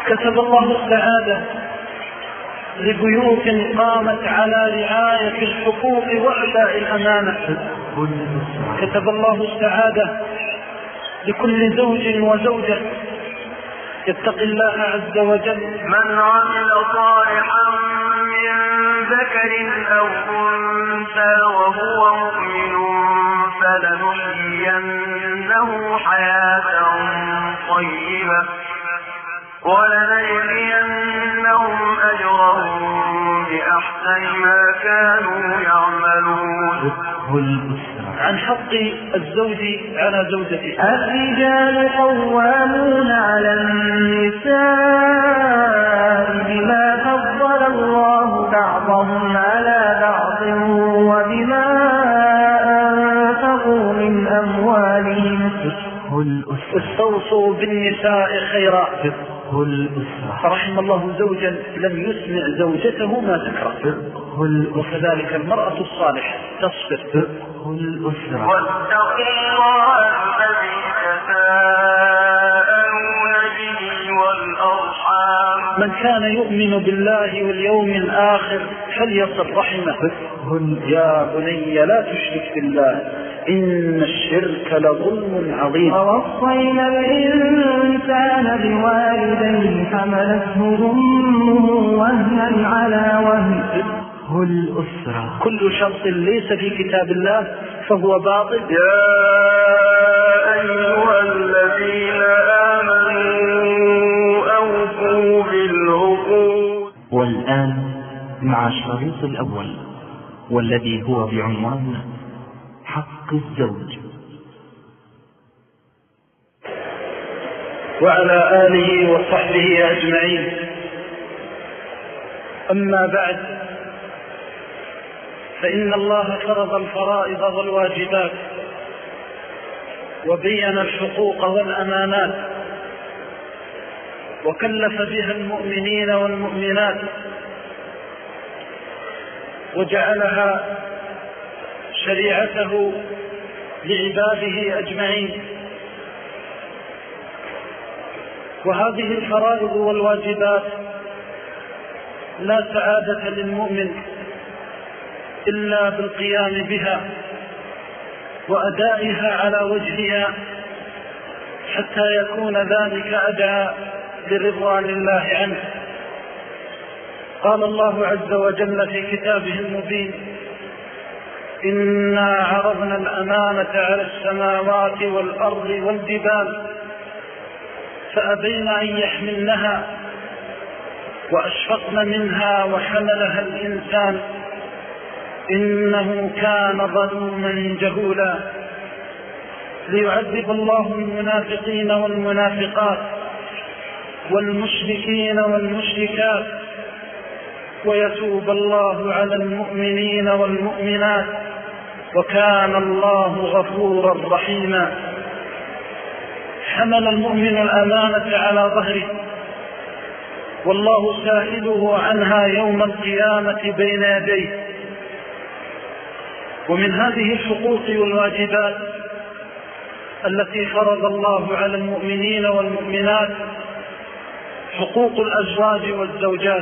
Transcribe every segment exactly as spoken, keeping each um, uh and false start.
كتب الله السعادة لبيوت قامت على رعاية الحقوق وأداء الأمانة. كتب الله السعادة لكل زوج وزوجة يتقي الله عز وجل. من عمل صالحا من ذكر أو أنثى وهو مؤمن فلنحيينه حياة طيبة ولنجزينهم أجرهم بأحسن ما كانوا يعملون. عن حق الزوج على زوجته. الرجال قوامون على النساء بما فضل الله بعضهم على بعض وبما أنفقوا من أموالهم. استوصوا بالنساء خيرا. فرحم الله زوجا لم يسمع زوجته ما تكره، وكذلك المرأة الصالحة تصبر. واتقوا الله الذي تساءلون به والأرحام. من كان يؤمن بالله واليوم الآخر فليصل رحمه. يا بني لا تشرك بالله إن الشرك لظلم عظيم. ووصينا الإنسان بوالديه حملته أمه وهنا على وهن. الأسرة كل شرط ليس في كتاب الله فهو باطل. يا أيها الذين آمنوا أوفوا بالعقود. والآن مع الشريط الأول والذي هو بعنوان حق الزوج. وعلى آله وصحبه أجمعين. أما بعد، فإن الله فرض الفرائض والواجبات وبين الحقوق والأمانات وكلف بها المؤمنين والمؤمنات وجعلها شريعته لعباده أجمعين. وهذه الفرائض والواجبات لا سعادة للمؤمن إلا بالقيام بها وأدائها على وجهها حتى يكون ذلك أدعى لرضوان الله عنه. قال الله عز وجل في كتابه المبين: إنا عرضنا الأمانة على السماوات والأرض والجبال فأبين أن يحملنها وأشفقن منها وحملها الإنسان إنه كان ظلوما جهولا. ليعذب الله المنافقين والمنافقات والمشركين والمشركات ويتوب الله على المؤمنين والمؤمنات وكان الله غفورا رحيما. حمل المؤمن الأمانة على ظهره والله سائله عنها يوم القيامة بين يديه. ومن هذه الحقوق والواجبات التي فرض الله على المؤمنين والمؤمنات حقوق الأزواج والزوجات،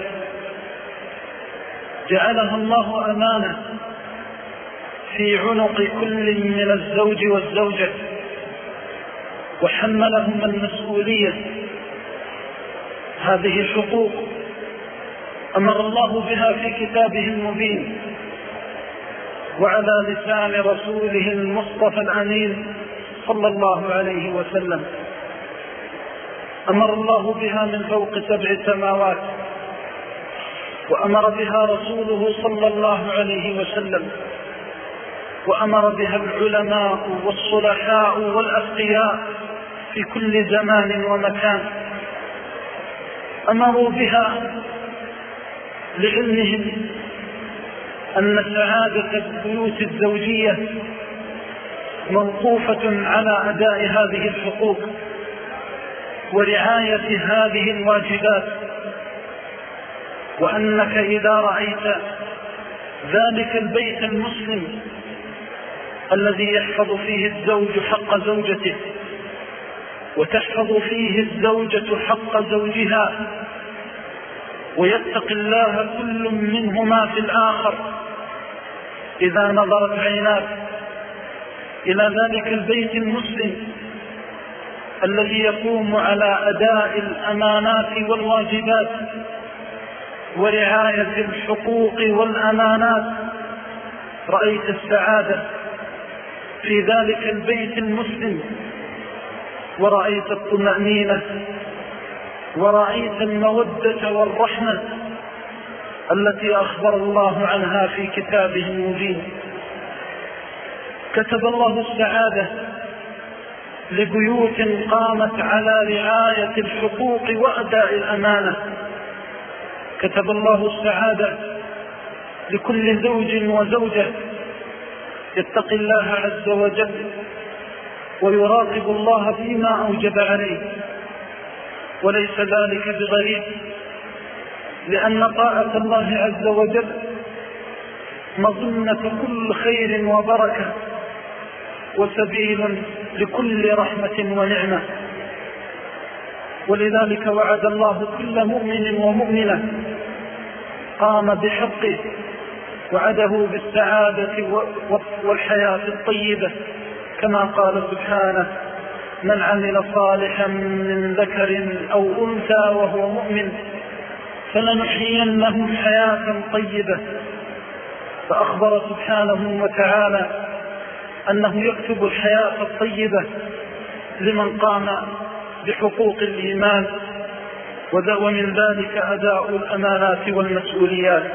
جعلها الله أمانة في عنق كل من الزوج والزوجة وحملهم المسؤولية. هذه الحقوق أمر الله بها في كتابه المبين وعلى لسان رسوله المصطفى الأمين صلى الله عليه وسلم. أمر الله بها من فوق سبع سماوات، وأمر بها رسوله صلى الله عليه وسلم، وأمر بها العلماء والصلحاء والأتقياء في كل زمان ومكان. أمروا بها لعلمهم أن سعادة البيوت الزوجية موقوفة على أداء هذه الحقوق ورعاية هذه الواجبات، وأنك إذا رأيت ذلك البيت المسلم الذي يحفظ فيه الزوج حق زوجته وتحفظ فيه الزوجة حق زوجها، ويتقي الله كل منهما في الآخر إذا نظرت عيناك إلى ذلك البيت المسلم الذي يقوم على أداء الأمانات والواجبات ورعاية الحقوق والأمانات، رأيت السعادة في ذلك البيت المسلم، ورأيت الطمأنينة، ورأيت المودة والرحمة التي أخبر الله عنها في كتابه المبين. كتب الله السعادة لبيوت قامت على رعاية الحقوق وأداء الأمانة. كتب الله السعادة لكل زوج وزوجة يتقي الله عز وجل ويراقب الله فيما أوجب عليه، وليس ذلك بغريب، لأن طاعة الله عز وجل مظنة كل خير وبركة وسبيل لكل رحمة ونعمة. ولذلك وعد الله كل مؤمن ومؤمنة قام بحقه، وعده بالسعادة والحياة الطيبة، كما قال سبحانه: من عمل صالحا من ذكر أو أنثى وهو مؤمن فلنحيينه حياة طيبة. فأخبر سبحانه وتعالى أنه يكتب الحياة الطيبة لمن قام بحقوق الإيمان، ومن ذلك أداء الأمانات والمسؤوليات.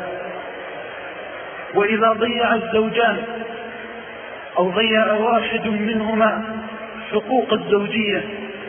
وإذا ضيع الزوجان أو ضيع واحد منهما حقوق الزوجية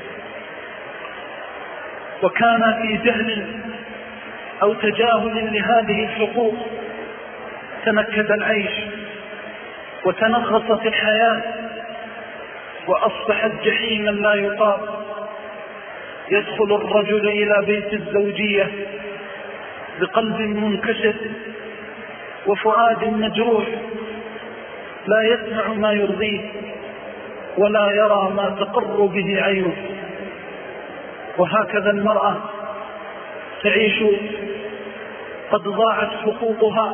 وكان في جهل أو تجاهل لهذه الحقوق، تنكد العيش وتنغصت الحياة وأصبحت جحيما لا يطاق. يدخل الرجل إلى بيت الزوجية بقلب منكسر وفؤاد مجروح، لا يسمع ما يرضيه ولا يرى ما تقر به عينه. وهكذا المرأة تعيش قد ضاعت حقوقها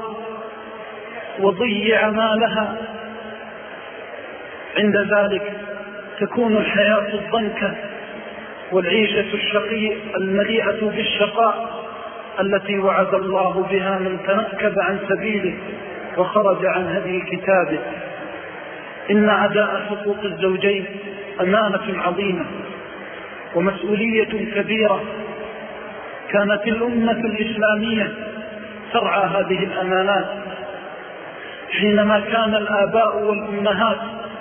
وضيع مالها. عند ذلك تكون الحياة الضنكة والعيشة الشقية المليئة بالشقاء التي وعد الله بها من تنكب عن سبيله وخرج عن هدي كتابه. إن أداء حقوق الزوجين أمانة عظيمة ومسؤولية كبيرة. كانت الأمة الإسلامية ترعى هذه الأمانات حينما كان الآباء والأمهات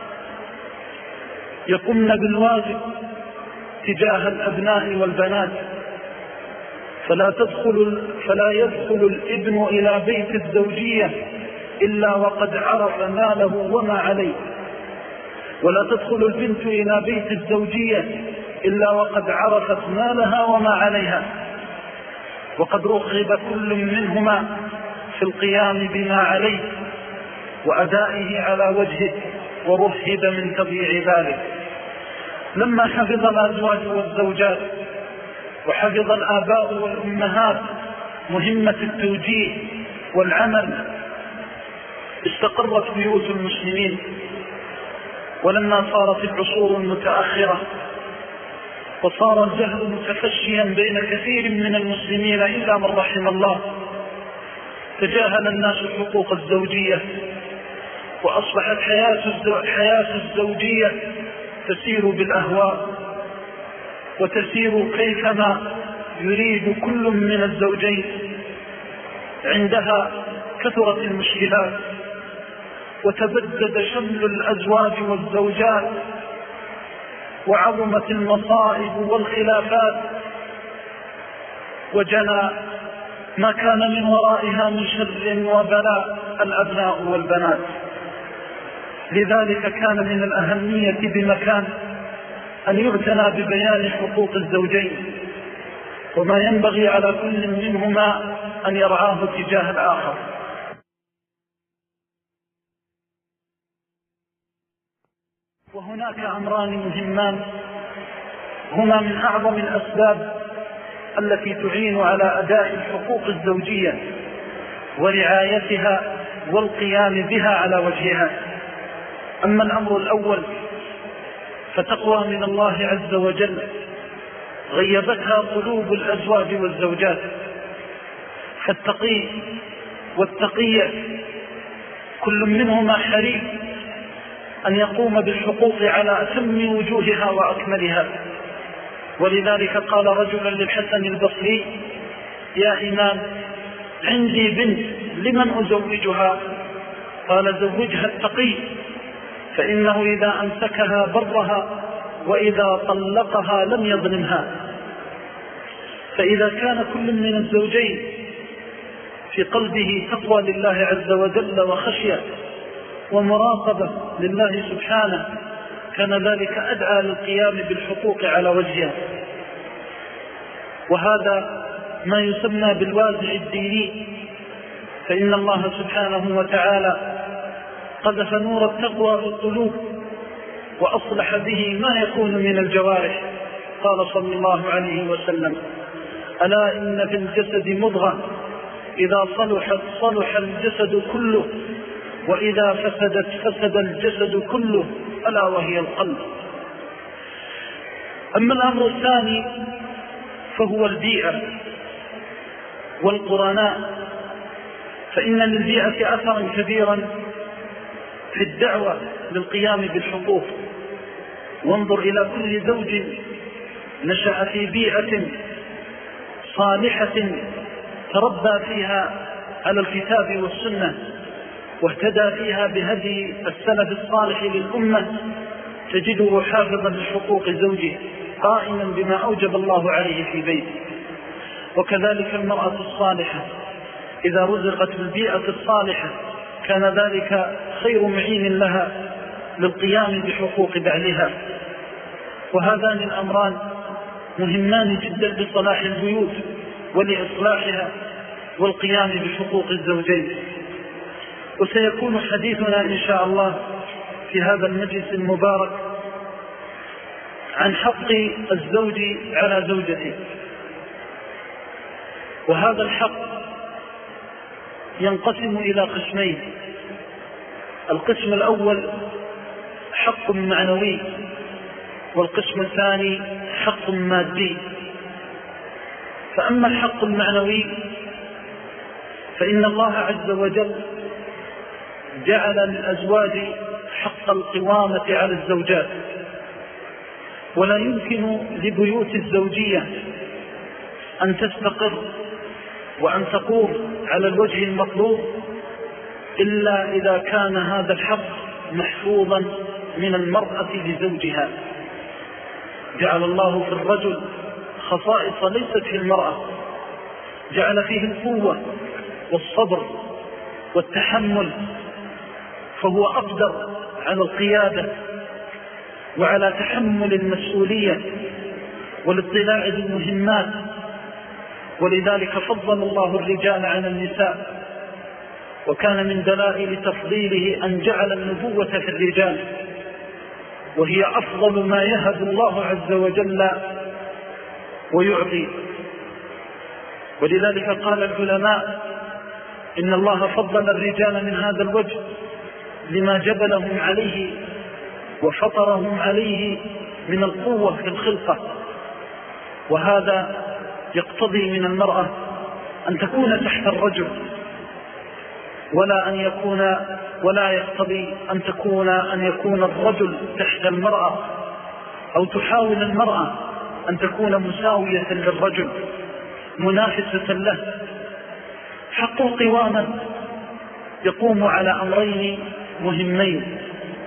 يقومن بالواجب تجاه الأبناء والبنات، فلا تدخل فلا يدخل الابن إلى بيت الزوجية إلا وقد عرف ماله وما عليه، ولا تدخل البنت إلى بيت الزوجية إلا وقد عرفت مالها وما عليها، وقد رغب كل منهما في القيام بما عليه وأدائه على وجهه، ورهب من تضييع ذلك. لما حفظ الأزواج والزوجات وحفظ الآباء والأمهات مهمة التوجيه والعمل، استقرت بيوت المسلمين. ولما صارت العصور المتأخرة وصار الجهل متفشيا بين كثير من المسلمين إلا من رحم الله، تجاهل الناس حقوق الزوجية، وأصبحت حياة الزوجية تسير بالأهواء وتسير كيفما يريد كل من الزوجين. عندها كثرت المشكلات وتبدد شمل الأزواج والزوجات وعظمت المصائب والخلافات، وجنى ما كان من ورائها من شر وبلاء الأبناء والبنات. لذلك كان من الأهمية بمكان أن يعتنى ببيان حقوق الزوجين وما ينبغي على كل منهما أن يرعاه تجاه الآخر. وهناك أمران مهمان هما من أعظم الأسباب التي تعين على أداء الحقوق الزوجية ورعايتها والقيام بها على وجهها. أما الأمر الأول فتقوى من الله عز وجل غيبتها قلوب الأزواج والزوجات، فالتقي والتقية كل منهما حريص أن يقوم بالحقوق على أتم وجوهها وأكملها. ولذلك قال رجل للحسن البصري: يا إمام، عندي بنت لمن أزوجها؟ قال: زوجها التقي، فإنه إذا أمسكها برها وإذا طلقها لم يظلمها. فإذا كان كل من الزوجين في قلبه تقوى لله عز وجل وخشية ومراقبة لله سبحانه كان ذلك أدعى للقيام بالحقوق على وجهها. وهذا ما يسمى بالوازع الديني، فإن الله سبحانه وتعالى قذف نور التقوى في القلوب وأصلح به ما يكون من الجوارح. قال صلى الله عليه وسلم: ألا إن في الجسد مضغة إذا صلحت صلح الجسد كله وإذا فسدت فسد الجسد كله ألا وهي القلب. أما الأمر الثاني فهو البيئة والقرناء، فإن للبيئة أثرا كبيرا في الدعوة للقيام بالحقوق. وانظر إلى كل زوج نشأ في بيئة صالحة تربى فيها على الكتاب والسنة واهتدى فيها بهدي السلف الصالح للأمة، تجده حافظا لحقوق زوجه قائما بما أوجب الله عليه في بيته. وكذلك المرأة الصالحة إذا رزقت بالبيئة الصالحة كان ذلك خير معين لها للقيام بحقوق بعلها. وهذان الأمران مهمان جدا لصلاح البيوت ولإصلاحها والقيام بحقوق الزوجين. وسيكون حديثنا إن شاء الله في هذا المجلس المبارك عن حق الزوج على زوجته. وهذا الحق ينقسم إلى قسمين: القسم الأول حق معنوي، والقسم الثاني حق مادي. فأما الحق المعنوي فإن الله عز وجل جعل للأزواج حق القوامة على الزوجات، ولا يمكن لبيوت الزوجية أن تستقر وأن تقوم على الوجه المطلوب إلا إذا كان هذا الحق محفوظا من المرأة لزوجها. جعل الله في الرجل خصائص ليست في المرأة، جعل فيه القوة والصبر والتحمل، فهو أقدر على القيادة وعلى تحمل المسؤولية والاطلاع بالمهمات. ولذلك فضل الله الرجال على النساء، وكان من دلائل تفضيله أن جعل النبوة في الرجال، وهي أفضل ما يهب الله عز وجل ويعطي. ولذلك قال العلماء إن الله فضل الرجال من هذا الوجه لما جبلهم عليه وفطرهم عليه من القوة في الخلقة. وهذا يقتضي من المرأة أن تكون تحت الرجل، ولا أن يكون ولا يقتضي أن تكون أن يكون الرجل تحت المرأة، أو تحاول المرأة أن تكون مساوية للرجل منافسة له. حق القوامة يقوم على أمرين مهمين: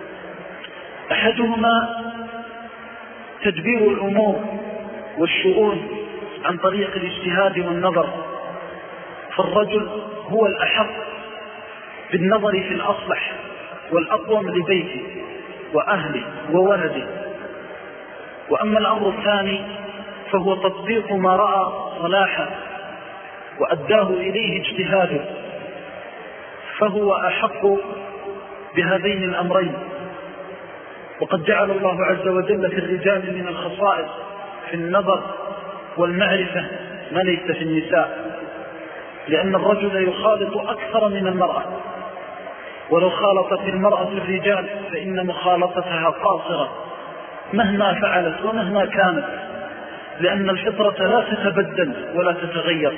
أحدهما تدبير الأمور والشؤون عن طريق الاجتهاد والنظر، فالرجل هو الأحق بالنظر في الأصلح والأقوم لبيته وأهله وولده. وأما الأمر الثاني فهو تطبيق ما رأى صلاحا وأداه إليه اجتهاده، فهو أحق بهذين الأمرين. وقد جعل الله عز وجل في الرجال من الخصائص في النظر والمعرفة ما ليس في النساء، لأن الرجل يخالط أكثر من المرأة، ولو خالطت المرأة الرجال فإن مخالطتها قاصرة مهما فعلت ومهما كانت، لأن الفطرة لا تتبدل ولا تتغير.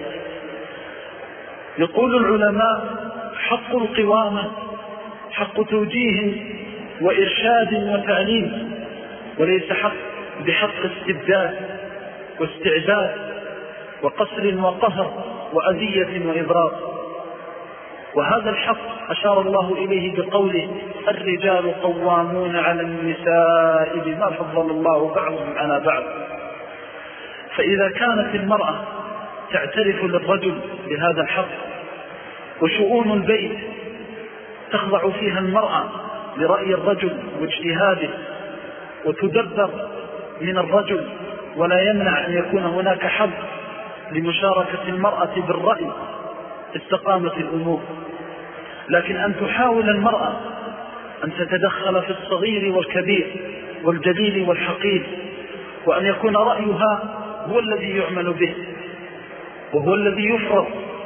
يقول العلماء: حق القوامة حق توجيه وإرشاد وتعليم، وليس حق بحق استبداد واستعداد وقصر وقهر وأذية وإضرار. وهذا الحق أشار الله إليه بقوله: الرجال قوامون على النساء بما فضل الله بعضهم على بعض. فإذا كانت المرأة تعترف للرجل بهذا الحق، وشؤون البيت تخضع فيها المرأة لرأي الرجل واجتهاده، وتدبر من الرجل، ولا يمنع أن يكون هناك حظ لمشاركة المرأة بالرأي، استقامت الأمور. لكن أن تحاول المرأة أن تتدخل في الصغير والكبير والجليل والحقير، وأن يكون رأيها هو الذي يعمل به وهو الذي يفرض،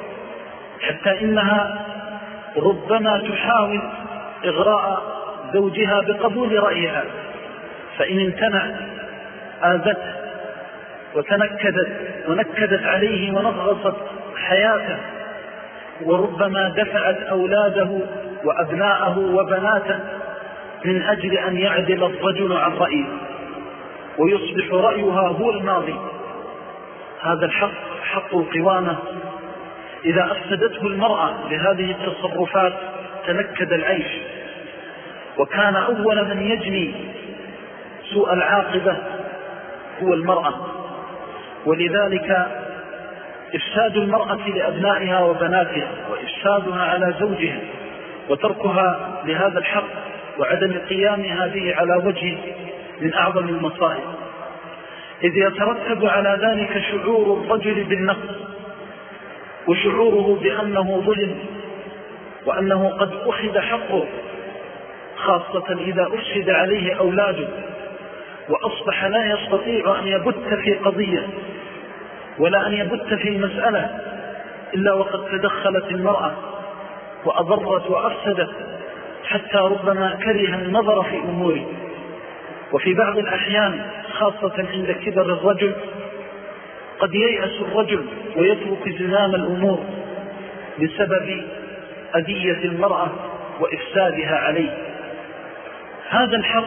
حتى إنها ربما تحاول إغراء زوجها بقبول رأيها، فإن امتنع آذته وتنكدت ونكدت عليه ونغصت حياته، وربما دفعت أولاده وأبناءه وبناته من أجل أن يعدل الرجل عن رأيه ويصبح رأيها هو الماضي. هذا الحق حق القوامة إذا أفسدته المرأة لهذه التصرفات تنكد العيش، وكان أول من يجني سوء العاقبة هو المرأة. ولذلك إفساد المرأة لأبنائها وبناتها وإفسادها على زوجها وتركها لهذا الحق وعدم قيامها به على وجه من أعظم المصائب، إذ يترتب على ذلك شعور الرجل بالنقص وشعوره بأنه ظلم وأنه قد أخذ حقه، خاصة إذا أفسد عليه أولاده وأصبح لا يستطيع أن يبت في قضية ولا أن يبت في مسألة إلا وقد تدخلت المرأة وأضرت وأفسدت، حتى ربما كره النظر في أموره. وفي بعض الأحيان خاصة عند كبر الرجل قد ييأس الرجل ويترك زمام الأمور بسبب أذية المرأة وإفسادها عليه. هذا الحق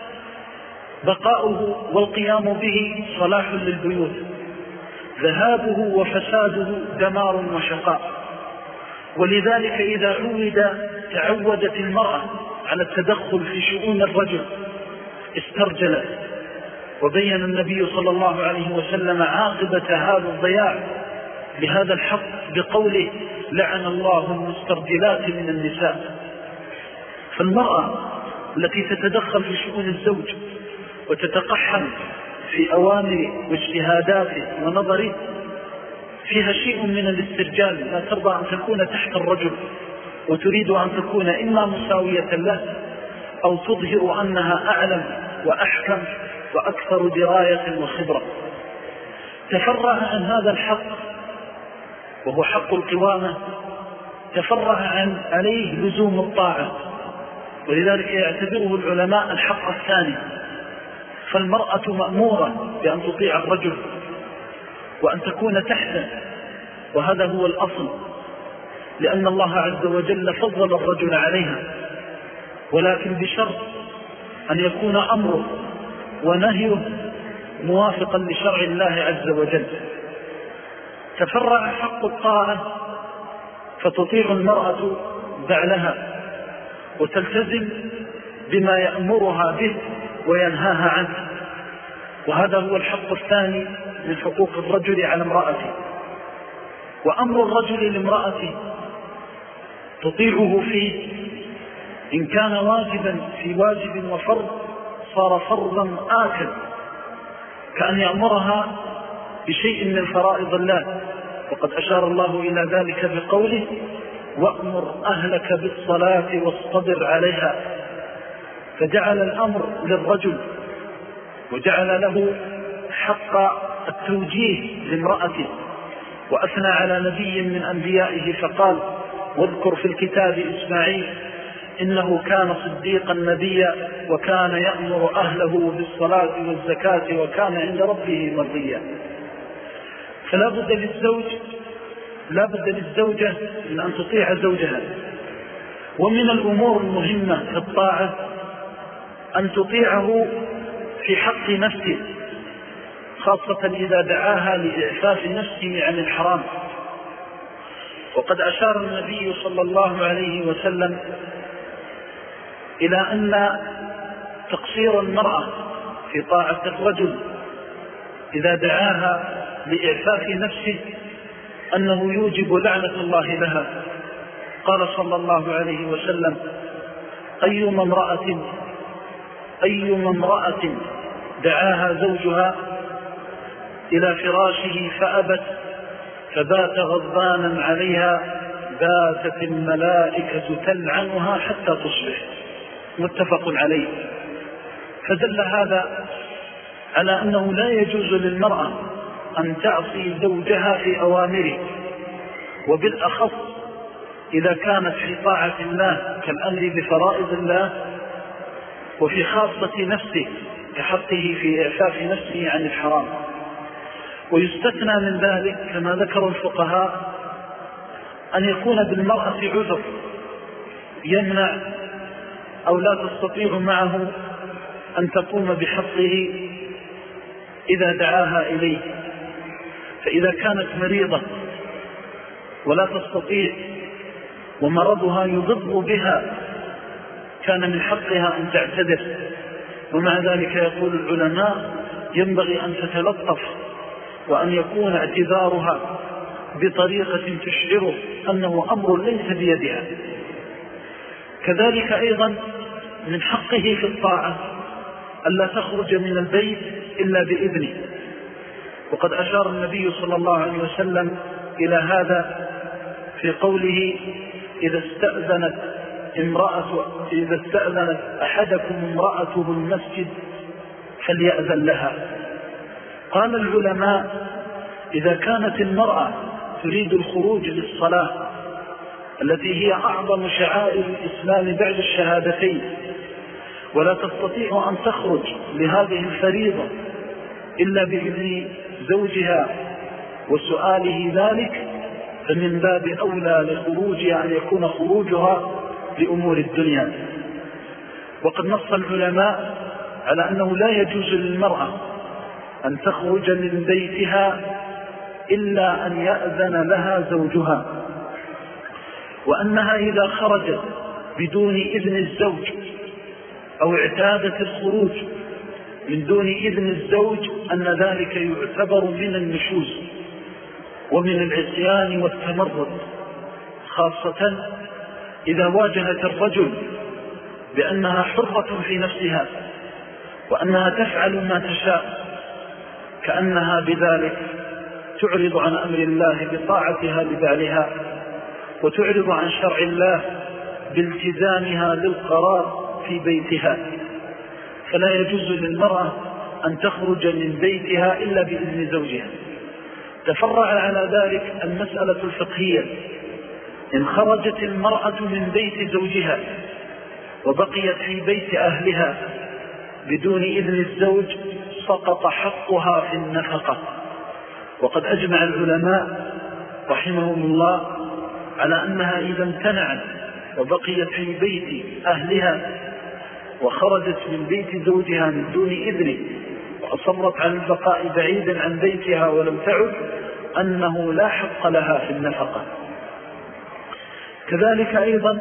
بقاؤه والقيام به صلاح للبيوت، ذهابه وفساده دمار وشقاء. ولذلك إذا عود تعودت المرأة على التدخل في شؤون الرجل استرجلت. وبين النبي صلى الله عليه وسلم عاقبة هذا الضياع بهذا الحق بقوله: لعن الله المسترجلات من النساء. فالمرأة التي تتدخل في شؤون الزوج وتتقحم في أوامر واجتهاداته ونظره فيها شيء من الاسترجال، لا ترضى أن تكون تحت الرجل وتريد أن تكون إما مساوية له أو تظهر أنها أعلم وأحكم وأكثر دراية وخبرة. تفرع عن هذا الحق وهو حق القوامة، تفرع عن عليه لزوم الطاعة، ولذلك يعتبره العلماء الحق الثاني. فالمرأة مأمورة بأن تطيع الرجل وأن تكون تحته، وهذا هو الأصل، لأن الله عز وجل فضل الرجل عليها، ولكن بشرط أن يكون أمره ونهيه موافقا لشرع الله عز وجل. تفرع حق الطاعة فتطيع المرأة بعلها وتلتزم بما يأمرها به وينهاها عنه، وهذا هو الحق الثاني من حقوق الرجل على امرأته. وأمر الرجل لامرأته تطيعه فيه إن كان واجبا في واجب وفرض صار فرضا آكد، كأن يأمرها بشيء من فرائض الله، وقد أشار الله إلى ذلك بقوله: وأمر أهلك بالصلاة واصطبر عليها. فجعل الأمر للرجل وجعل له حق التوجيه لامرأته، وأثنى على نبي من أنبيائه فقال: واذكر في الكتاب إسماعيل إنه كان صديقا نبيا وكان يأمر أهله بالصلاة والزكاة وكان عند ربه مرضيا. فلا بد للزوج لا بد للزوجة من أن تطيع زوجها. ومن الأمور المهمة في الطاعة أن تطيعه في حق نفسه، خاصة إذا دعاها لإعفاف نفسه عن الحرام. وقد أشار النبي صلى الله عليه وسلم إلى أن تقصير المرأة في طاعة الرجل إذا دعاها لإعفاف نفسه أنه يوجب لعنة الله لها. قال صلى الله عليه وسلم: أيما امرأة أيما امرأة دعاها زوجها إلى فراشه فأبت فبات غضبانا عليها باتت الملائكة تلعنها حتى تصبح. متفق عليه. فدل هذا على أنه لا يجوز للمرأة أن تعصي زوجها في أوامره، وبالأخص إذا كانت في طاعة الله كالأمر بفرائض الله، وفي خاصة نفسه كحقه في إعفاف نفسه عن الحرام. ويستثنى من ذلك كما ذكر الفقهاء أن يكون بالمرأة عذر يمنع أو لا تستطيع معه أن تقوم بحقه إذا دعاها إليه. فإذا كانت مريضة ولا تستطيع ومرضها يضر بها كان من حقها أن تعتذر. ومع ذلك يقول العلماء: ينبغي أن تتلطف وأن يكون اعتذارها بطريقة تشعره أنه أمر ليس بيدها. كذلك أيضا من حقه في الطاعة ألا تخرج من البيت إلا بإذنه. وقد أشار النبي صلى الله عليه وسلم إلى هذا في قوله: إذا استأذنت امرأة إذا استأذنت أحدكم امرأته المسجد فليأذن لها. قال العلماء: إذا كانت المرأة تريد الخروج للصلاة التي هي أعظم شعائر الإسلام بعد الشهادتين، ولا تستطيع أن تخرج لهذه الفريضة إلا بإذن زوجها وسؤاله ذلك، فمن باب أولى لخروجها أن يكون خروجها لأمور الدنيا. وقد نص العلماء على أنه لا يجوز للمرأة أن تخرج من بيتها إلا أن يأذن لها زوجها، وأنها إذا خرجت بدون إذن الزوج أو اعتادت الخروج من دون إذن الزوج أن ذلك يعتبر من النشوز ومن العصيان والتمرد، خاصة إذا واجهت الرجل بأنها حرة في نفسها وأنها تفعل ما تشاء، كأنها بذلك تعرض عن أمر الله بطاعتها لبعلها، وتعرض عن شرع الله بالتزامها للقرار في بيتها. فلا يجوز للمرأة أن تخرج من بيتها إلا بإذن زوجها. تفرع على ذلك المسألة الفقهية: إن خرجت المرأة من بيت زوجها وبقيت في بيت أهلها بدون إذن الزوج سقط حقها في النفقة. وقد أجمع العلماء رحمهم الله على أنها إذا امتنعت وبقيت في بيت أهلها وخرجت من بيت زوجها من دون إذنه وأصرت على البقاء بعيدا عن بيتها ولم تعد، أنه لا حق لها في النفقة. كذلك أيضا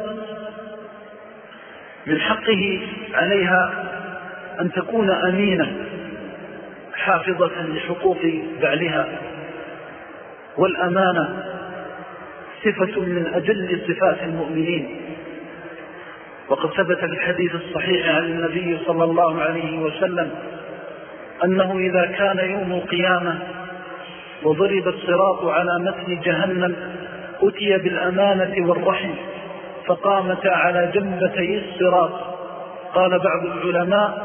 من حقه عليها أن تكون أمينة حافظة لحقوق بعلها، والأمانة صفة من أجل صفات المؤمنين. وقد ثبت في الحديث الصحيح عن النبي صلى الله عليه وسلم أنه إذا كان يوم القيامة وضرب الصراط على متن جهنم أتي بالأمانة والرحم فقامتا على جنبتي الصراط. قال بعض العلماء: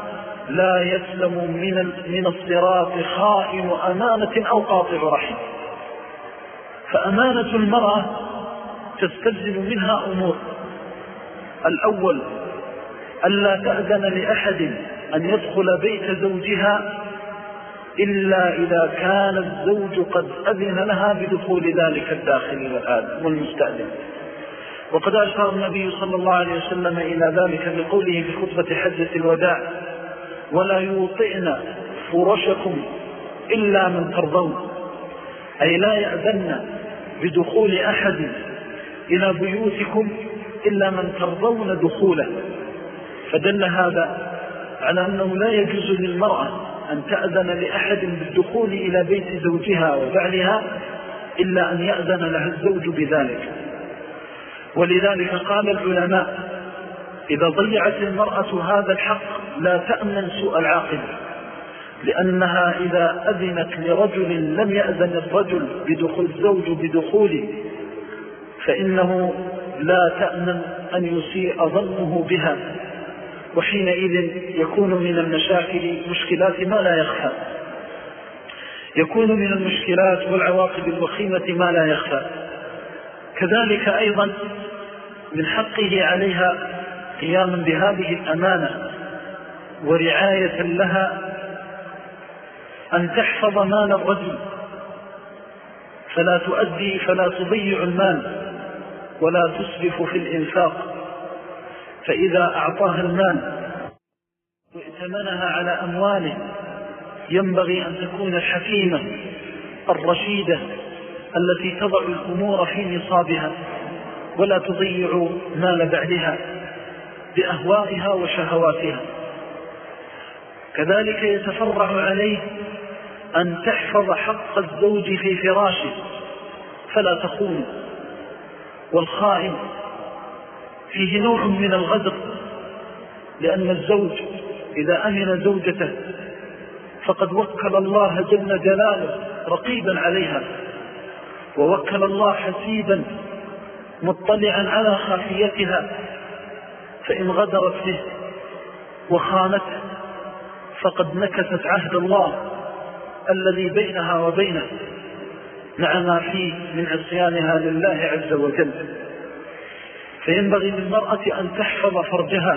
لا يسلم من من الصراط خائن أمانة أو قاطع رحم. فأمانة المرأة تستلزم منها أمور: الأول ألا تأذن لأحد أن يدخل بيت زوجها إلا إذا كان الزوج قد أذن لها بدخول ذلك الداخل والمستأذن. وقد أشار النبي صلى الله عليه وسلم إلى ذلك بقوله في خطبة حجة الوداع: ولا يوطئن فرشكم إلا من ترضون، أي لا يأذن بدخول أحد إلى بيوتكم إلا من ترضون دخوله. فدل هذا على أنه لا يجوز للمرأة أن تأذن لأحد بالدخول إلى بيت زوجها وبعلها إلا أن يأذن لها الزوج بذلك. ولذلك قال العلماء: إذا ضيعت المرأة هذا الحق لا تأمن سوء العاقبة، لأنها إذا أذنت لرجل لم يأذن الرجل بدخول الزوج بدخوله فإنه لا تأمن أن يسيء ظنه بها، وحينئذ يكون من المشاكل مشكلات ما لا يخفى، يكون من المشكلات والعواقب الوخيمة ما لا يخفى. كذلك أيضا من حقه عليها قياما بهذه الأمانة ورعاية لها أن تحفظ مال الرجل، فلا تؤدي فلا تضيع المال ولا تسرف في الإنفاق. فإذا أعطاها المال وائتمنها على أمواله ينبغي أن تكون الحكيمة الرشيدة التي تضع الأمور في نصابها ولا تضيع مال بعدها بأهوائها وشهواتها. كذلك يتفرع عليه أن تحفظ حق الزوج في فراشه فلا تخون. والخائن فيه نوع من الغدر، لأن الزوج إذا أمن زوجته فقد وكل الله جل جلاله رقيبا عليها، ووكل الله حسيبا مطلعا على خافيتها، فإن غدرت به وخانته فقد نكثت عهد الله الذي بينها وبينه مع ما فيه من عصيانها لله عز وجل. فينبغي للمرأة أن تحفظ فرجها،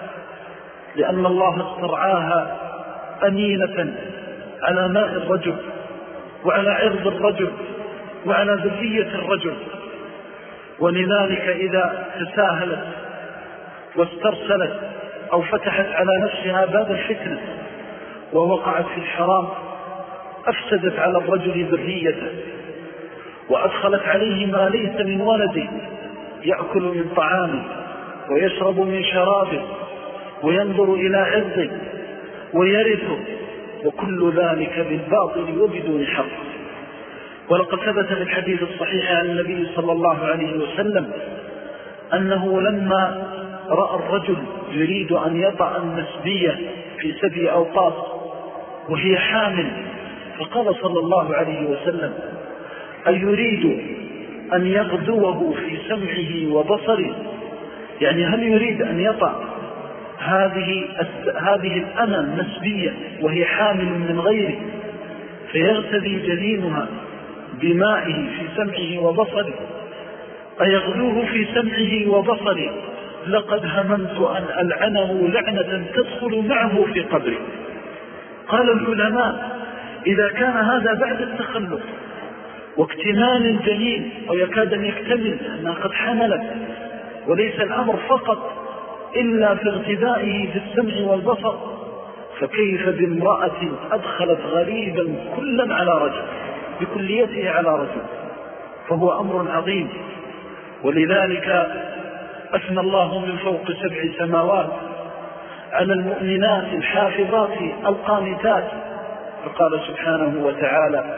لأن الله استرعاها أمينة على ماء الرجل وعلى عرض الرجل وعلى ذرية الرجل. ولذلك إذا تساهلت واسترسلت أو فتحت على نفسها باب الفتنة ووقعت في الحرام أفسدت على الرجل ذريته وأدخلت عليه ما ليس من ولده، يأكل من طعامه ويشرب من شرابه وينظر إلى عرضه ويرثه، وكل ذلك بالباطل وبدون حق. ولقد ثبت في الحديث الصحيح عن النبي صلى الله عليه وسلم أنه لما رأى الرجل يريد أن يطأ النسبية في سبي أوطاس وهي حامل، فقال صلى الله عليه وسلم: أيريد أن يغدوه في سمعه وبصره؟ يعني هل يريد أن يطأ هذه هذه الأمة النسبية وهي حامل من غيره فيغتدي جنينها بمائه في سمعه وبصره؟ أيغدوه في سمعه وبصره؟ لقد هممت أن ألعنه لعنة تدخل معه في قبره. قال العلماء: إذا كان هذا بعد التخلف واكتمال الجنين ويكاد أن يكتمل أنها قد حملت، وليس الأمر فقط إلا في اغتدائه في السمع والبصر، فكيف بامرأة أدخلت غريبا كلا على رجل بكليته على رجل؟ فهو أمر عظيم. ولذلك أثنى الله من فوق سبع سماوات على المؤمنات الحافظات القانتات، فقال سبحانه وتعالى: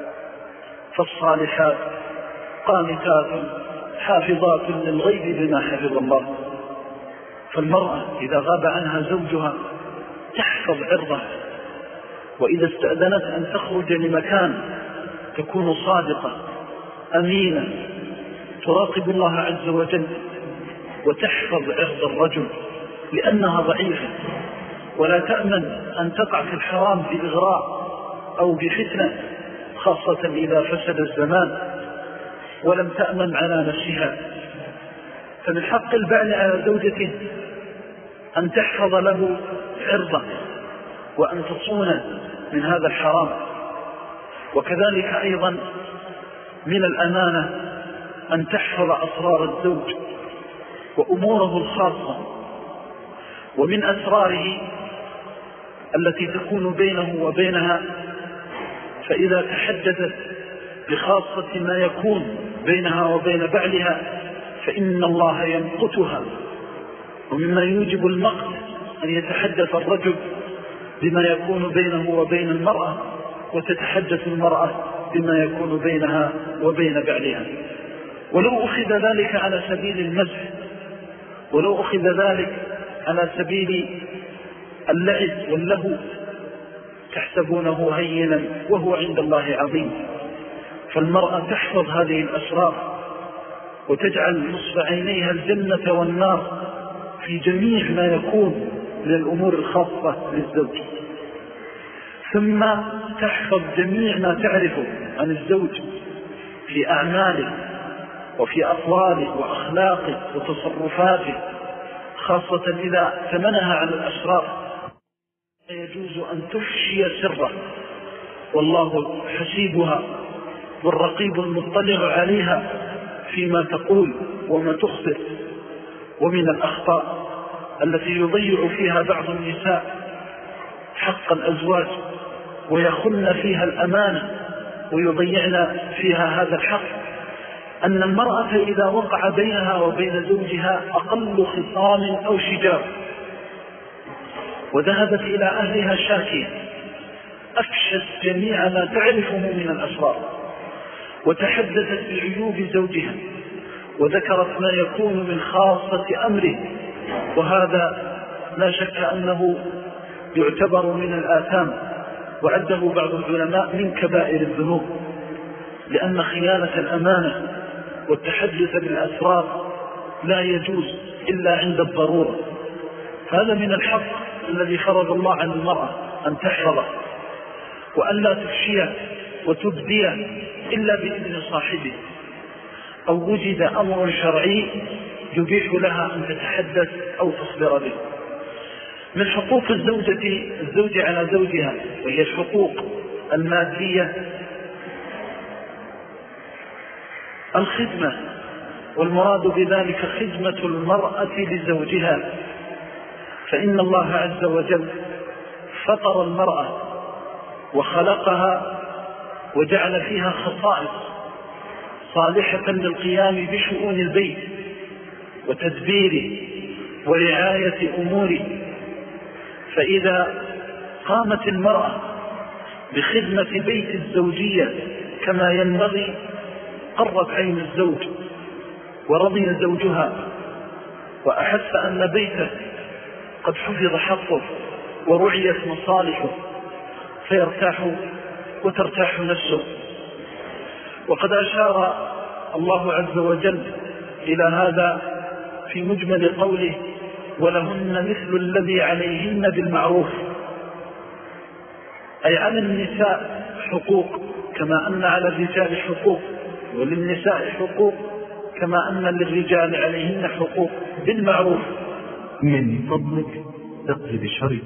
فالصالحات قانتات حافظات للغيب بما حفظ الله. فالمرأة إذا غاب عنها زوجها تحفظ عرضها، وإذا استأذنت أن تخرج لمكان تكون صادقة أمينة تراقب الله عز وجل وتحفظ عرض الرجل، لأنها ضعيفة ولا تأمن أن تقع في الحرام بإغراء أو بفتنة، خاصة إذا فسد الزمان، ولم تأمن على نفسها. فمن حق البعل على زوجته أن تحفظ له عرضه وأن تصون من هذا الحرام. وكذلك أيضا من الأمانة أن تحفظ أسرار الزوج وأموره الخاصة، ومن أسراره التي تكون بينه وبينها، فإذا تحدثت بخاصة ما يكون بينها وبين بعلها فإن الله يمقتها. ومما يوجب المقت أن يتحدث الرجل بما يكون بينه وبين المرأة، وتتحدث المرأة بما يكون بينها وبين بعلها. ولو أخذ ذلك على سبيل المزح، ولو أخذ ذلك على سبيل اللعب واللهو، تحسبونه هينا وهو عند الله عظيم. فالمرأة تحفظ هذه الأسرار وتجعل نصف عينيها الجنة والنار في جميع ما يكون من الأمور الخاصة للزوج، ثم تحفظ جميع ما تعرفه عن الزوج في أعماله وفي أقواله وأخلاقه وتصرفاته، خاصة إذا ثمنها على الأسرار. يجوز أن تفشي سره، والله حسيبها والرقيب المطلع عليها فيما تقول وما تخبر. ومن الأخطاء التي يضيع فيها بعض النساء حق الأزواج ويخن فيها الأمانة ويضيعن فيها هذا الحق، أن المرأة إذا وقع بينها وبين زوجها أقل خصام أو شجار وذهبت إلى أهلها شاكية، أفشت جميع ما تعرفه من الأسرار وتحدثت بعيوب زوجها وذكرت ما يكون من خاصة أمره، وهذا لا شك أنه يعتبر من الآثام، وعده بعض العلماء من كبائر الذنوب، لأن خيانة الأمانة والتحدث بالأسرار لا يجوز إلا عند الضرورة. هذا من الحق الذي فرض الله عن المرأة أن تحفظه، وأن لا تفشيه وتبديه إلا بإذن صاحبه، أو وجد أمر شرعي يبيح لها أن تتحدث أو تخبر به. من حقوق الزوجة الزوج على زوجها وهي الحقوق المادية الخدمة، والمراد بذلك خدمة المرأة لزوجها، فإن الله عز وجل فطر المرأة وخلقها وجعل فيها خصائص صالحة للقيام بشؤون البيت وتدبيره ورعاية أموره. فإذا قامت المرأة بخدمة بيت الزوجية كما ينبغي قرت عين الزوج ورضي زوجها وأحس أن بيته قد حفظ حقه ورعيت مصالحه، فيرتاح وترتاح نفسه. وقد أشار الله عز وجل إلى هذا في مجمل قوله: ولهن مثل الذي عليهن بالمعروف، أي على النساء حقوق كما أن على الرجال حقوق، وللنساء حقوق كما أن للرجال عليهن حقوق بالمعروف. من فضلك اقلب الشريط.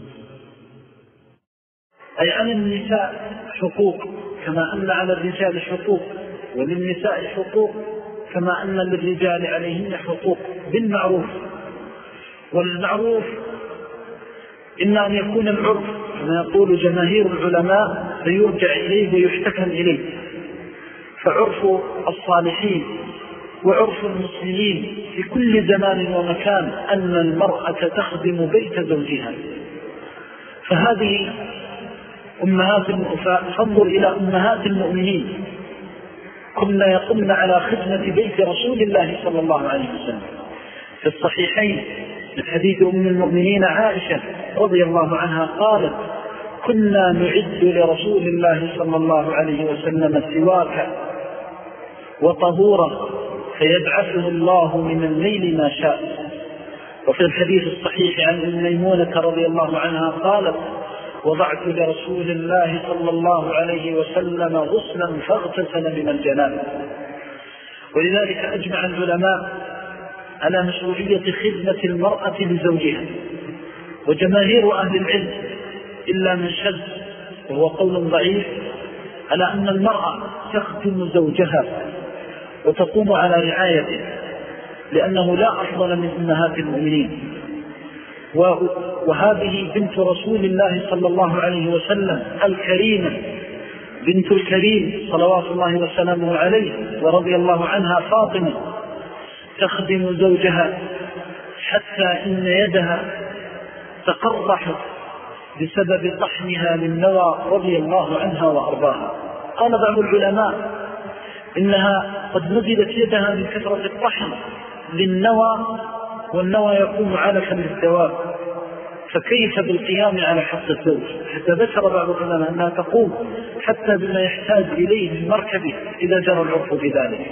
أي على النساء حقوق كما أن على الرجال حقوق، وللنساء حقوق كما أن للرجال عليهن حقوق بالمعروف. والمعروف إما أن يكون العرف كما يقول جماهير العلماء فيرجع إليه ويحتكم إليه، فعرف الصالحين وعرف المسلمين في كل زمان ومكان أن المرأة تخدم بيت زوجها. فهذه أمهات فانظر إلى أمهات المؤمنين كنا يقمن على خدمة بيت رسول الله صلى الله عليه وسلم. في الصحيحين من حديث أم المؤمنين عائشة رضي الله عنها قالت: كنا نعد لرسول الله صلى الله عليه وسلم سواكا وطهورا فيبعثه الله من الليل ما شاء، وفي الحديث الصحيح عن أم ميمونة رضي الله عنها قالت: وضعت لرسول الله صلى الله عليه وسلم غسلا فاغتسل من الجنابة. ولذلك أجمع العلماء على مشروعية خدمة المرأة لزوجها، وجماهير أهل العلم إلا من شذ وهو قول ضعيف على أن المرأة تخدم زوجها وتقوم على رعايته، لأنه لا أفضل من أمهات المؤمنين، وهذه بنت رسول الله صلى الله عليه وسلم الكريمة، بنت الكريم صلوات الله وسلامه عليه ورضي الله عنها، فاطمة، تخدم زوجها حتى إن يدها تقرحت بسبب طحنها للنوى رضي الله عنها وأرضاها. قال بعض العلماء إنها قد نزلت يدها من كثرة الطحن للنوى، والنوى يكون علفا للدواب، فكيف بالقيام على حق الزوج؟ حتى ذكر بعض العلماء أنها تقوم حتى بما يحتاج إليه من مركبه إذا جرى العرف بذلك.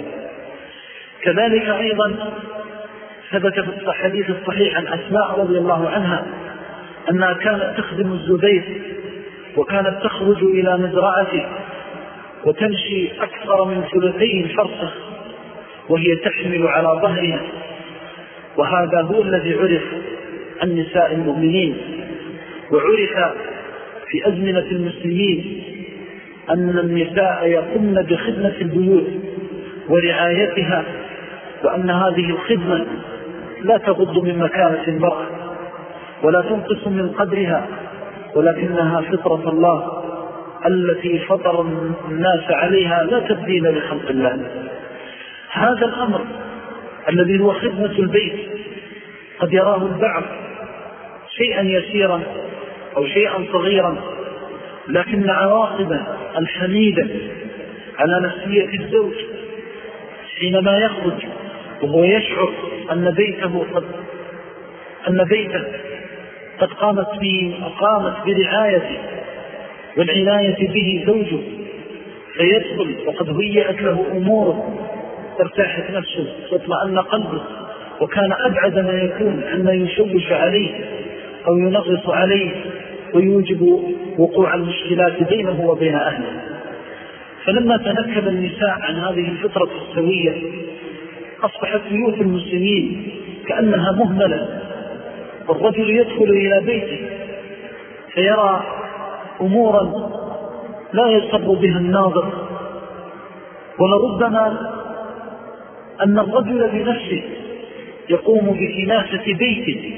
كذلك أيضا ثبت في الحديث الصحيح عن أسماء رضي الله عنها أنها كانت تخدم الزبير، وكانت تخرج إلى مزرعته وتمشي أكثر من ثلثي الفرسخ وهي تحمل على ظهرها. وهذا هو الذي عرف عن نساء المؤمنين، وعرف في أزمنة المسلمين أن النساء يقومن بخدمة البيوت ورعايتها، وأن هذه الخدمة لا تغض من مكانة المرأة ولا تنقص من قدرها، ولكنها فطرة الله التي فطر الناس عليها، لا تبديل لخلق الله. هذا الأمر الذي هو خدمة البيت قد يراه البعض شيئا يسيرا أو شيئا صغيرا، لكن عواقبه الحميدة على نفسية الزوج حينما يخرج وهو يشعر أن بيته قد أن بيته قد قامت به قامت برعايته والعناية به زوجه، فيدخل وقد هيئت له أموره، ترتاحت نفسه واطمأن قلبه، وكان أبعد ما يكون عما يشوش عليه أو ينغص عليه ويوجب وقوع المشكلات بينه وبين أهله. فلما تنكب النساء عن هذه الفطرة السوية أصبحت بيوت المسلمين كأنها مهملة، والرجل يدخل إلى بيته فيرى أمورا لا يسر بها الناظر، ولربما أن الرجل بنفسه يقوم بكناسة بيته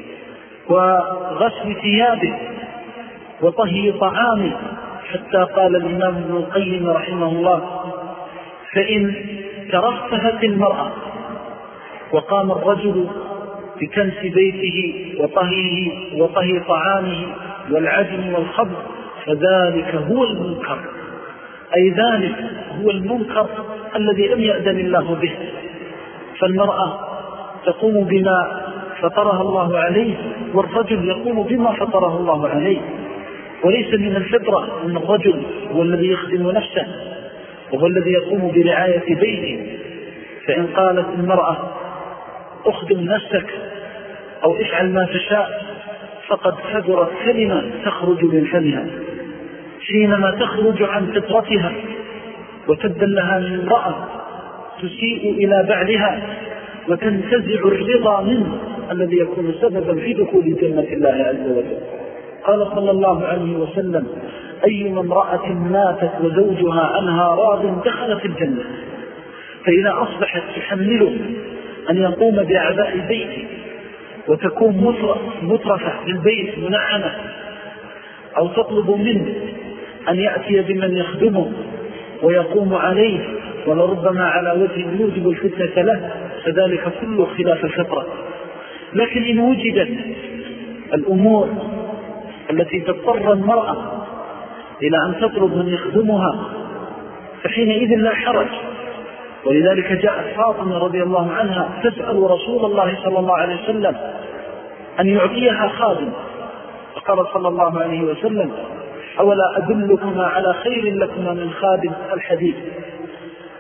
وغسل ثيابه وطهي طعامه، حتى قال الإمام ابن القيم رحمه الله: فإن ترفهت المرأة وقام الرجل بكنس بيته وطهيه وطهي طعامه والعجن والخبز فذلك هو المنكر، أي ذلك هو المنكر الذي لم يأذن الله به. فالمرأة تقوم بما فطرها الله عليه، والرجل يقوم بما فطره الله عليه، وليس من الفطرة أن الرجل هو الذي يخدم نفسه وهو الذي يقوم برعاية بيته. فإن قالت المرأة أخدم نفسك أو افعل ما تشاء فقد كبرت كلمة تخرج من فمها، حينما تخرج عن فطرتها وتبدل لها من امرأة تسيء إلى بعلها وتنتزع الرضا منه الذي يكون سببا في دخول جنة الله عز وجل. قال صلى الله عليه وسلم: أيما امرأة ماتت وزوجها عنها راض دخلت الجنة. فإذا أصبحت تحمله أن يقوم بأعباء بيته وتكون مترفة للبيت منعمة، أو تطلب منه أن يأتي بمن يخدمه ويقوم عليه ولربما على وجه يوجب الفتنة له، فذلك كله خلاف الفطرة. لكن إن وجدت الأمور التي تضطر المرأة إلى أن تطلب من يخدمها فحينئذ لا حرج. ولذلك جاءت فاطمة رضي الله عنها تسأل رسول الله صلى الله عليه وسلم أن يعطيها خادم، فقال صلى الله عليه وسلم: أولا أدلكما على خير لكما من خادم الحديث.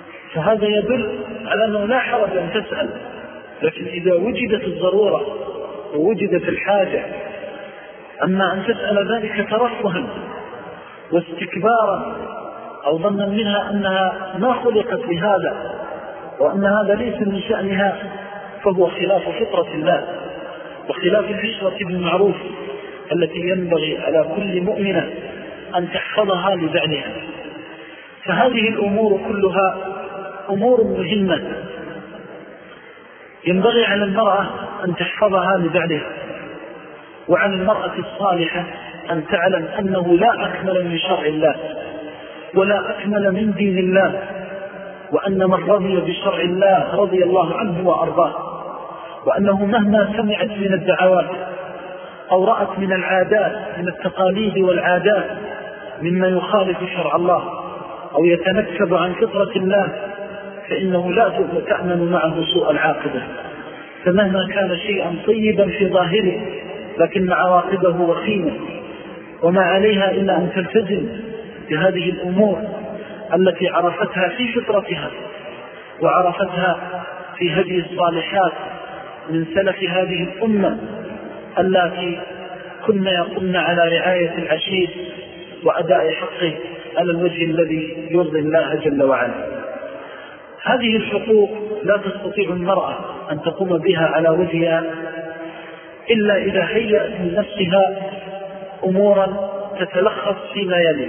فهذا يدل على أنه لا حرج أن تسأل، لكن إذا وجدت الضرورة ووجدت الحاجة. أما أن تسأل ذلك ترفها واستكبارا أو ظنا منها أنها ما خلقت لهذا وأن هذا ليس من شأنها، فهو خلاف فطرة الله وخلاف العشرة بالمعروف التي ينبغي على كل مؤمنة أن تحفظها لبعلها. فهذه الأمور كلها أمور مهمة ينبغي على المرأة أن تحفظها لبعلها، وعلى المرأة الصالحة أن تعلم أنه لا أكمل من شرع الله ولا أكمل من دين الله، وأن من رضي بشرع الله رضي الله عنه وأرضاه، وأنه مهما سمعت من الدعوات أو رأت من العادات من التقاليد والعادات مما يخالف شرع الله أو يتنكب عن فطرة الله فإنه لا تأمن معه سوء العاقبة. فمهما كان شيئا طيبا في ظاهره لكن عواقبه وخيمة، وما عليها إلا أن تلتزم بهذه الأمور التي عرفتها في فطرتها وعرفتها في هدي الصالحات من سلف هذه الأمة التي كنا يقمن على رعاية العشير وأداء حقه على الوجه الذي يرضي الله جل وعلا. هذه الحقوق لا تستطيع المرأة أن تقوم بها على وجهها إلا إذا هيأت من نفسها أمورا تتلخص فيما يلي.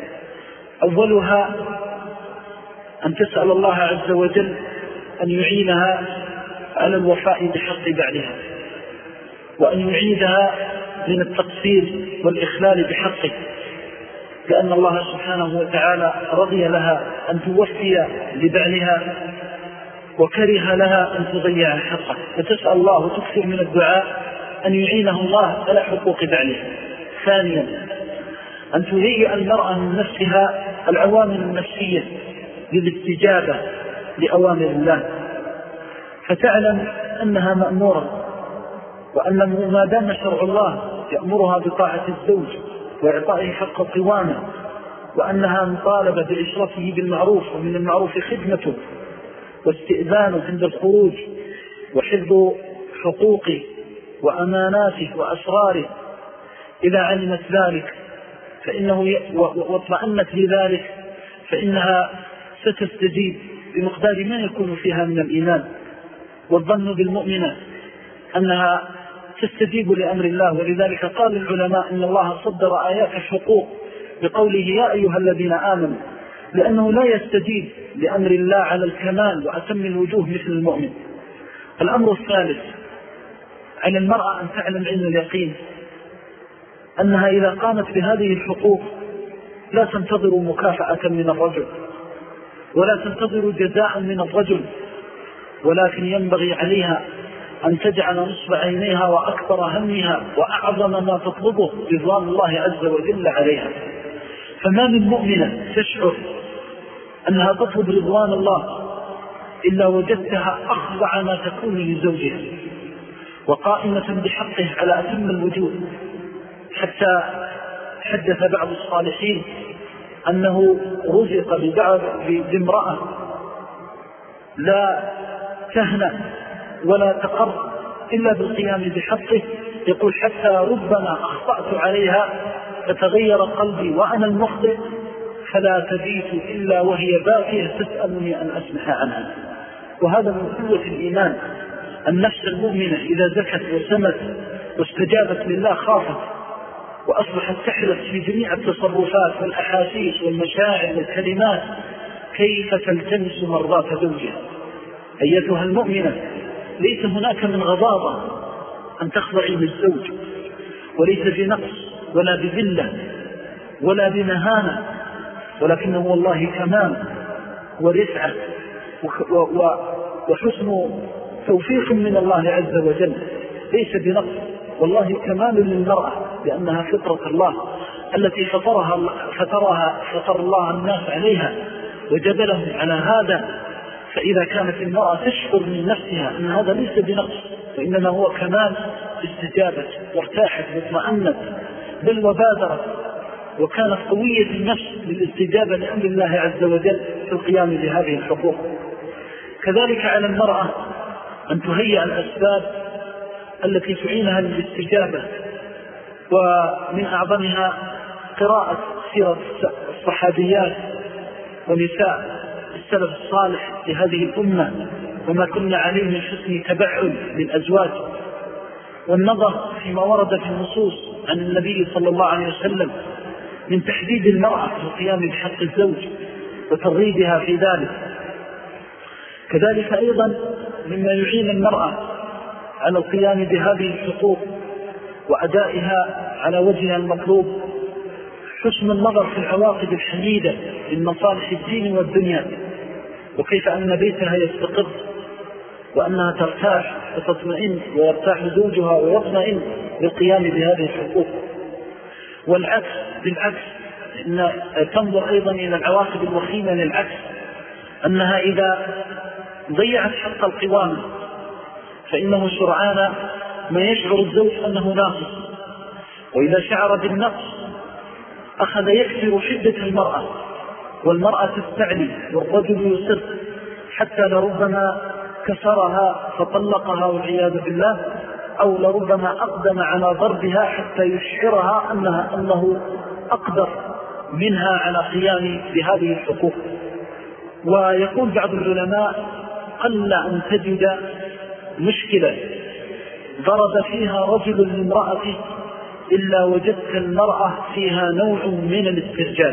أولها أن تسأل الله عز وجل أن يعينها على الوفاء بحق بعلها، وأن يعيدها من التقصير والإخلال بحقه، لأن الله سبحانه وتعالى رضي لها أن توفي لبعلها وكره لها أن تضيع حقه، فتسأل الله وتكثر من الدعاء أن يعينه الله على حقوق بعلها. ثانيا أن تهيئ المرأة من نفسها العوامل النفسية للاستجابة لأوامر الله، فتعلم أنها مأمورة، وأنه ما دام شرع الله يأمرها بطاعة الزوج وإعطائه حق قوامه، وأنها مطالبة بإشرافه بالمعروف ومن المعروف خدمته واستئذانه عند الخروج وحفظ حقوقه وأماناته وأسراره. إذا علمت ذلك فإنه ي... واطمأنت لذلك فإنها ستستجيب بمقدار ما يكون فيها من الإيمان. والظن بالمؤمنة أنها تستجيب لأمر الله، ولذلك قال العلماء إن الله صدر آيات الحقوق بقوله يا أيها الذين آمنوا، لأنه لا يستجيب لأمر الله على الكمال وأتم الوجوه مثل المؤمن. الأمر الثالث على المرأة أن تعلم علم اليقين أنها إذا قامت بهذه الحقوق لا تنتظر مكافأة من الرجل ولا تنتظر جزاء من الرجل، ولكن ينبغي عليها أن تجعل نصب عينيها وأكبر همها وأعظم ما تطلبه رضوان الله عز وجل عليها. فما من مؤمنة تشعر أنها تطلب رضوان الله إلا وجدتها أخضع ما تكون لزوجها وقائمة بحقه على أتم الوجوه. حتى حدث بعض الصالحين أنه رزق بامرأة لا تهنأ ولا تقر إلا بالقيام بحقه، يقول حتى ربما أخطأت عليها فتغير قلبي وأنا المخطئ فلا تبيت إلا وهي باكية تسألني أن أسمح عنها. وهذا من قوة الإيمان. النفس المؤمنة إذا زكت وسمت واستجابت لله خافت وأصبحت تحرص في جميع التصرفات والأحاسيس والمشاعر والكلمات كيف تلتمس مرضاة زوجها. أيتها المؤمنة ليس هناك من غضاضة أن تخضعي للزوج، وليس بنقص ولا بذلة ولا بمهانة، ولكنه والله كمال ورفعة وحسن توفيق من الله عز وجل، ليس بنقص. والله كمال للمرأة لأنها فطرة الله التي فطرها فطرها فطر الله الناس عليها وجبلهم على هذا. فإذا كانت المرأة تشعر من نفسها أن هذا ليس بنقص وإنما هو كمال استجابت وارتاحت واطمأنت بل وبادرت وكانت قوية النفس للاستجابة لأمر الله عز وجل في القيام بهذه الحقوق. كذلك على المرأة أن تهيئ الأسباب التي تعينها للاستجابة، ومن أعظمها قراءة سيرة الصحابيات ونساء السلف الصالح لهذه الأمة وما كنا عليه من حسن تبعل للأزواج، والنظر فيما ورد في النصوص عن النبي صلى الله عليه وسلم من تحديد المرأة في القيام بحق الزوج وترغيبها في ذلك. كذلك أيضا مما يعين المرأة على القيام بهذه الحقوق وأدائها على وجهها المطلوب حسن النظر في العواقب الحميدة من مصالح الدين والدنيا، وكيف أن بيتها يستقر وأنها ترتاح وتطمئن ويرتاح زوجها ويطمئن للقيام بهذه الحقوق. والعكس بالعكس، إن تنظر أيضا إلى العواقب الوخيمة للعكس، أنها إذا ضيعت حق القوامة فإنه سرعان ما يشعر الزوج أنه ناقص، وإذا شعر بالنقص أخذ يكثر شدة المرأة، والمرأة تستعلي والرجل يصر حتى لربما كسرها فطلقها والعياذ بالله، أو لربما أقدم على ضربها حتى يشعرها أنها أنه أقدر منها على قيام بهذه الحقوق. ويقول بعض العلماء: قل أن تجد مشكلة ضرب فيها رجل لامرأته إلا وجدت المرأة فيها نوع من الاسترجال.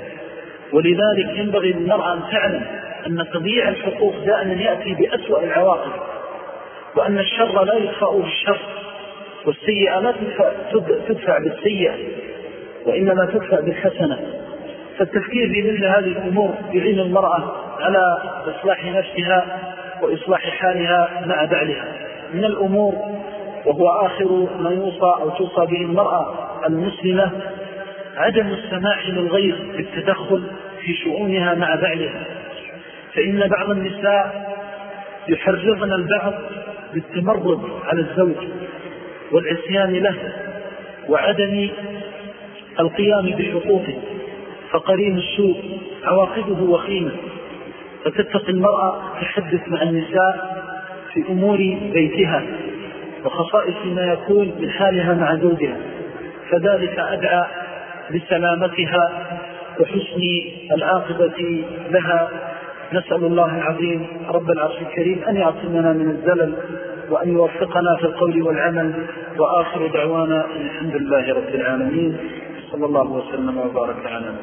ولذلك ينبغي للمرأة أن تعلم أن تضييع الحقوق دائما يأتي بأسوأ العواقب، وأن الشر لا يدفع بالشر، والسيئة لا تدفع بالسيئة، وإنما تدفع بالحسنة. فالتفكير بمثل هذه الأمور يعين المرأة على إصلاح نفسها وإصلاح حالها مع بعلها. من الأمور وهو آخر ما يوصى أو توصى به المرأة المسلمة عدم السماح للغير بالتدخل في شؤونها مع بعلها، فإن بعض النساء يحرضن البعض بالتمرد على الزوج والعصيان له وعدم القيام بحقوقه، فقرين السوء عواقبه وخيمة. فتتقي المرأة تحدث مع النساء في أمور بيتها وخصائص ما يكون من حالها مع زوجها، فذلك أدعى لسلامتها وحسن العاقبة لها. نسأل الله العظيم رب العرش الكريم أن يعصمنا من الزلل وأن يوفقنا في القول والعمل، وآخر دعوانا الحمد لله رب العالمين، صلى الله وسلم وبارك على نبينا.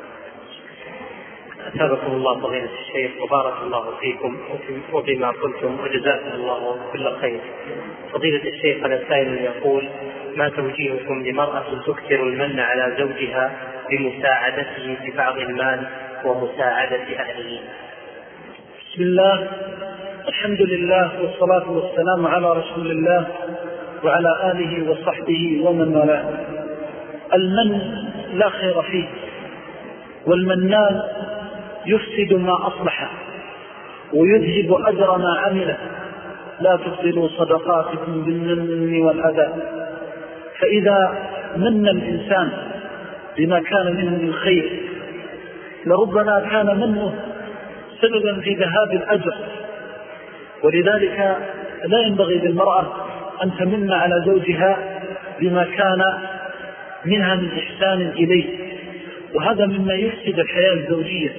أثابكم الله فضيلة الشيخ وبارك الله فيكم وبما قلتم وجزاكم الله كل خير. فضيلة الشيخ هذا سائل يقول: ما توجيهكم لمرأة تكثر المن على زوجها بمساعدته ببعض المال ومساعدة أهله؟ بسم الله، الحمد لله والصلاة والسلام على رسول الله وعلى آله وصحبه ومن والاه. المن لا خير فيه، والمنان يفسد ما أصلحه ويذهب أجر ما عمله. لا تبطلوا صدقاتكم بالمن والأذى. فإذا من الإنسان بما كان منه من خير لربما كان منه سببا في ذهاب الأجر، ولذلك لا ينبغي للمرأة أن تمن على زوجها بما كان منها من إحسان إليه، وهذا مما يفسد الحياة الزوجية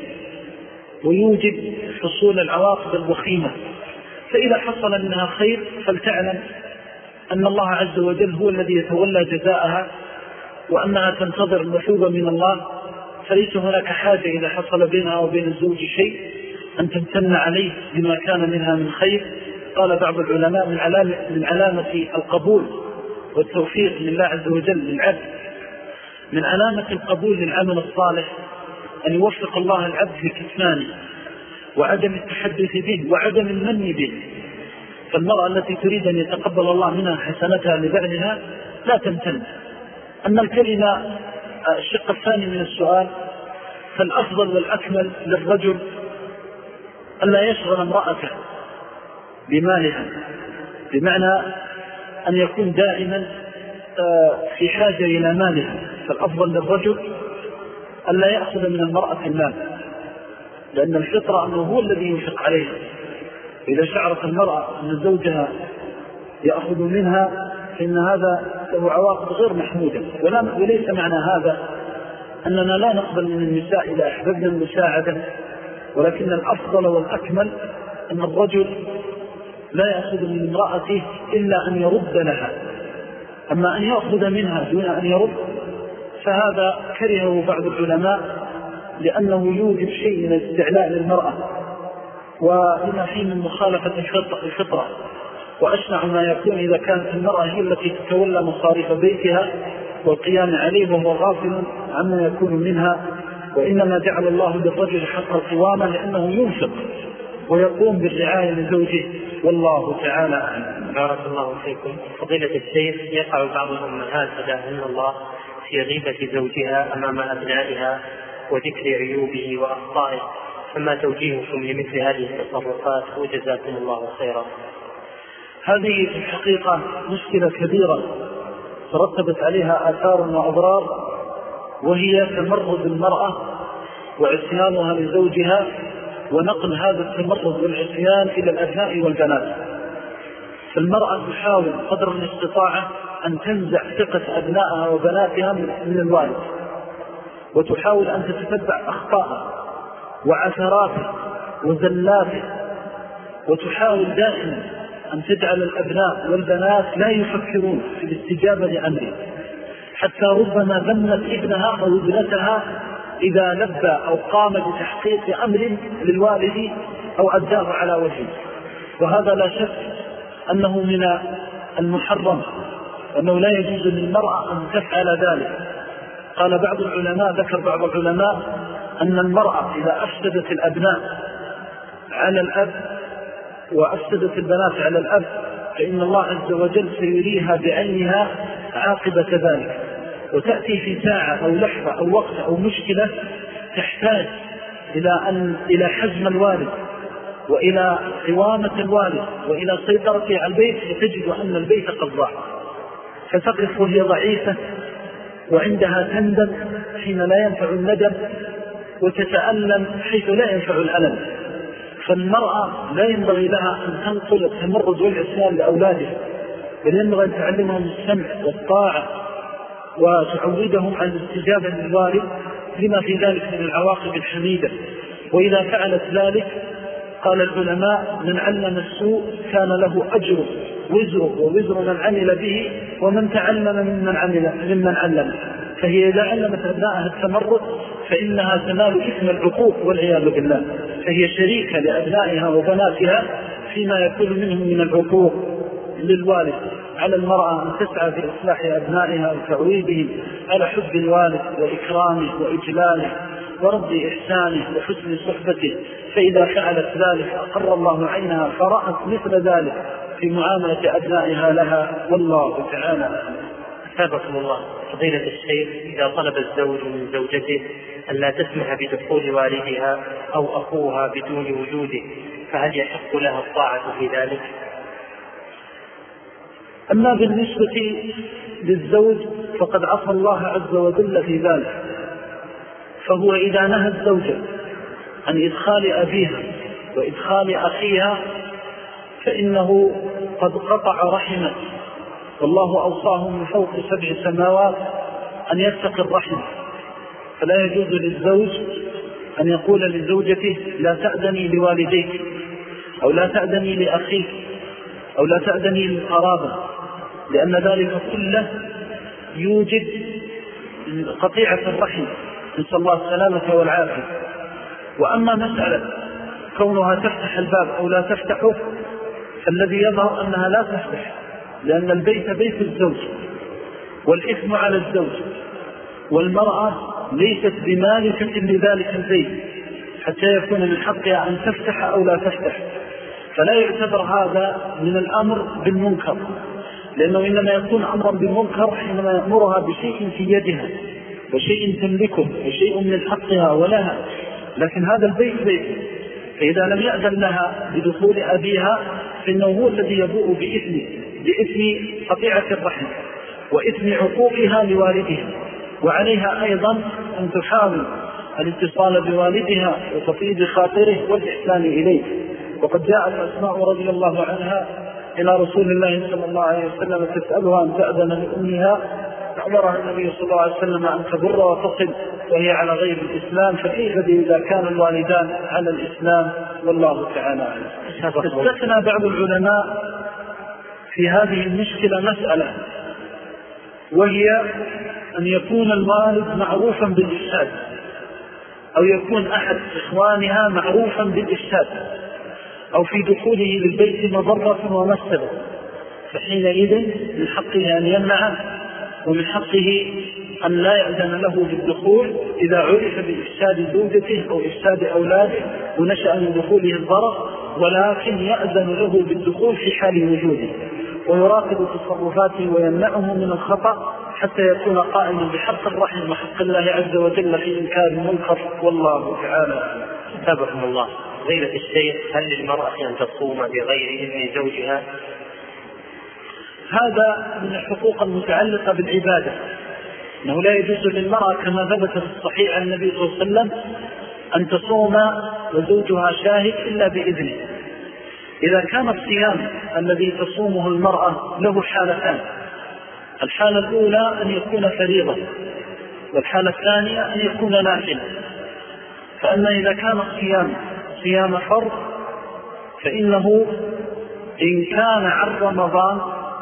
ويوجب حصول العواقب الوخيمة. فإذا حصل منها خير فلتعلم أن الله عز وجل هو الذي يتولى جزاءها، وأنها تنتظر المثوبة من الله، فليس هناك حاجة إذا حصل بينها وبين الزوج شيء أن تمتن عليه بما كان منها من خير. قال بعض العلماء: من علامة, من علامة القبول والتوفيق لله عز وجل للعبد، من علامة القبول للعمل الصالح أن يوفق الله العبد في كتمانه وعدم التحدث به وعدم المن به. فالمرأة التي تريد أن يتقبل الله منها حسنتها لبعلها لا تمتن. أما الكلمة الشق الثاني من السؤال، فالأفضل والأكمل للرجل ألا يشغل امرأته بمالها، بمعنى أن يكون دائما في حاجة إلى مالها. فالأفضل للرجل ألا يأخذ من المرأة المال، لأن الفطرة أنه هو الذي ينفق عليها. إذا شعرت المرأة أن زوجها يأخذ منها، فإن هذا له عواقب غير محمودة. وليس معنى هذا أننا لا نقبل من النساء إذا أحببنا المساعدة، ولكن الأفضل والأكمل أن الرجل لا يأخذ من امرأته إلا أن يرد لها. أما أن يأخذ منها دون أن يرد فهذا كرهه بعض العلماء، لأنه يوجد شيء من الاستعلاء للمرأة، ولما فيه من مخالفة الفطرة. وأشنع ما يكون إذا كانت المرأة هي التي تتولى مصاريف بيتها والقيام عليه وهو غافل عما يكون منها. وإنما جعل الله للرجل حق القوامة لأنه ينفق ويقوم بالرعاية لزوجه، والله تعالى أعلم. بارك الله فيكم. فضيلة الشيخ، يقع بعض الأمهات تداهن الله في غيبة زوجها أمام أبنائها وذكر عيوبه وأخطائه، فما توجيهكم لمثل هذه التصرفات؟ وجزاكم الله خيرا. هذه في الحقيقة مشكلة كبيرة ترتبت عليها آثار وأضرار، وهي تمرد المرأة وعصيانها لزوجها، ونقل هذا التمرد والعصيان إلى الأبناء والبنات. فالمرأة تحاول قدر الاستطاعة أن تنزع ثقة أبنائها وبناتها من الوالد، وتحاول أن تتتبع أخطاءه وعثراته وزلاته، وتحاول دائما أن تجعل الأبناء والبنات لا يفكرون في الاستجابة لأمره، حتى ربما ذمت ابنها أو ابنتها إذا لبى أو قام بتحقيق أمر للوالد أو أداه على وجهه. وهذا لا شك أنه من المحرم، أنه لا يجوز للمرأة أن تفعل ذلك. قال بعض العلماء، ذكر بعض العلماء أن المرأة إذا أفسدت الأبناء على الأب وأفسدت البنات على الأب فإن الله عز وجل سيريها بعينها عاقبة ذلك، وتأتي في ساعة أو لحظة أو وقت أو مشكلة تحتاج إلى أن إلى حزم الوالد وإلى قوامة الوالد وإلى سيطرته على البيت، فتجد أن البيت قد ضاع، فتقف وهي ضعيفة وعندها تندم حين لا ينفع الندم، وتتألم حيث لا ينفع الألم. فالمرأة لا ينبغي لها أن تنقل التمرد والعصيان لأولادها، بل ينبغي أن تعلمهم السمع والطاعة وتعودهم عن الاستجابة للوالد لما في ذلك من العواقب الحميدة. وإذا فعلت ذلك قال العلماء: من علم السوء كان له أجر وزره ووزر من عمل به ومن تعلم ممن عمل ممن علم. فهي إذا علمت أبنائها التمرد فإنها تنال إثم العقوق والعياذ بالله، فهي شريكة لأبنائها وبناتها فيما يكون منهم من العقوق للوالد. على المرأة أن تسعى في إصلاح أبنائها وتعويدهم على حب الوالد وإكرامه وإجلاله ورد إحسانه وحسن صحبته، فإذا فعلت ذلك أقر الله عينها فرأت مثل ذلك في معاملة أبنائها لها، والله تعالى. أثابكم الله. فضيلة الشيخ، إذا طلب الزوج من زوجته أن لا تسمح بدخول والدها أو أخوها بدون وجوده، فهل يحق لها الطاعة في ذلك؟ أما بالنسبة للزوج فقد عصى الله عز وجل في ذلك، فهو إذا نهى الزوجة عن إدخال أبيها وإدخال أخيها فإنه قد قطع رحمه، والله أوصاه من فوق سبع سماوات أن يتقي الرحم. فلا يجوز للزوج أن يقول لزوجته: لا تأذني لوالديك، أو لا تأذني لأخيك، أو لا تأذني للقرابة، لأن ذلك كله يوجد قطيعة الرحم، نسأل الله السلامة والعافية. وأما مسألة كونها تفتح الباب أو لا تفتحه فالذي يظهر أنها لا تفتح، لأن البيت بيت الزوج والإثم على الزوج، والمرأة ليست بمالكة لذلك البيت حتى يكون من حقها أن تفتح أو لا تفتح. فلا يعتبر هذا من الأمر بالمنكر، لأنه إنما يكون أمرا بالمنكر حينما يأمرها بشيء في يدها وشيء تملكه وشيء من حقها ولها، لكن هذا البيت بيت. فإذا لم يأذن لها بدخول أبيها فإنه هو الذي يبوء بإثم بإثم قطيعة الرحم وإثم عقوقها لوالدها، وعليها أيضا أن تحاول الاتصال بوالدها وتطيب خاطره والإحسان إليه. وقد جاءت أسماء رضي الله عنها إلى رسول الله صلى الله عليه وسلم تسألها أن تأذن لأمها، فأمرها النبي صلى الله عليه وسلم أن تبر وتصل وهي على غير الإسلام، فكيف إذا كان الوالدان على الإسلام؟ والله تعالى أعلم. استثنى بعض العلماء في هذه المشكلة مسألة، وهي أن يكون الوالد معروفا بالإفساد، أو يكون أحد إخوانها معروفا بالإفساد، أو في دخوله للبيت مضرة ومفسدة، فحينئذ من حقه أن يمنعه، ومن حقه أن لا يأذن له بالدخول إذا عرف بإفساد زوجته أو إفساد أولاده ونشأ من دخوله الضرر، ولكن يأذن له بالدخول في حال وجوده، ويراقب تصرفاته ويمنعه من الخطأ حتى يكون قائما بحق الرحم وحق الله عز وجل في إنكار المنكر. والله تعالى أتابعكم الله. فضيلة الشيخ، هل للمرأة أن تصوم بغير إذن زوجها؟ هذا من الحقوق المتعلقة بالعبادة، أنه لا يجوز للمرأة كما ثبت في الصحيح عن النبي صلى الله عليه وسلم أن تصوم وزوجها شاهد إلا بإذنه. إذا كان الصيام الذي تصومه المرأة له حالتان، الحالة الأولى أن يكون فريضة، والحالة الثانية أن يكون نافلة. فأما إذا كان الصيام صيام فرض فإنه إن كان عن رمضان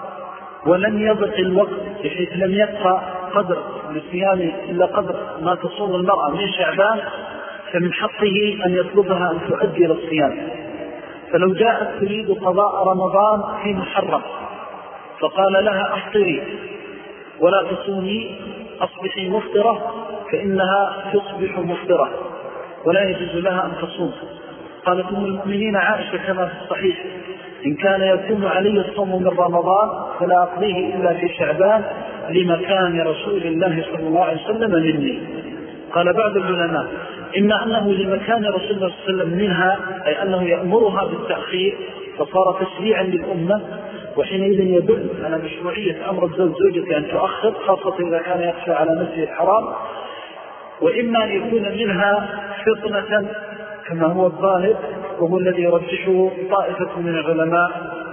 ولم يضق الوقت بحيث لم يبقى قدر للصيام إلا قدر ما تصوم المرأة من شعبان، فمن حقه أن يطلبها أن تؤدي للصيام. فلو جاءت تريد قضاء رمضان في محرم فقال لها أفطري ولا تصومي، أصبحي مفطرة، فإنها تصبح مفطرة ولا يجوز لها أن تصوم. قالت أم المؤمنين عائشة كما في الصحيح: إن كان يكون علي الصوم من رمضان فلا أقضيه إلا في شعبان لمكان رسول الله صلى الله عليه وسلم مني. قال بعض العلماء: إما أنه لمكان رسول الله صلى الله عليه وسلم منها، أي أنه يأمرها بالتأخير فصار تشريعا للأمة، وحينئذ يدل على مشروعية أمر الزوج زوجته أن تؤخر، خاصة إذا كان يخشى على نفسه الحرام. وإما أن يكون منها فطنة كما هو الظاهر، وهو الذي يرجحه طائفة من العلماء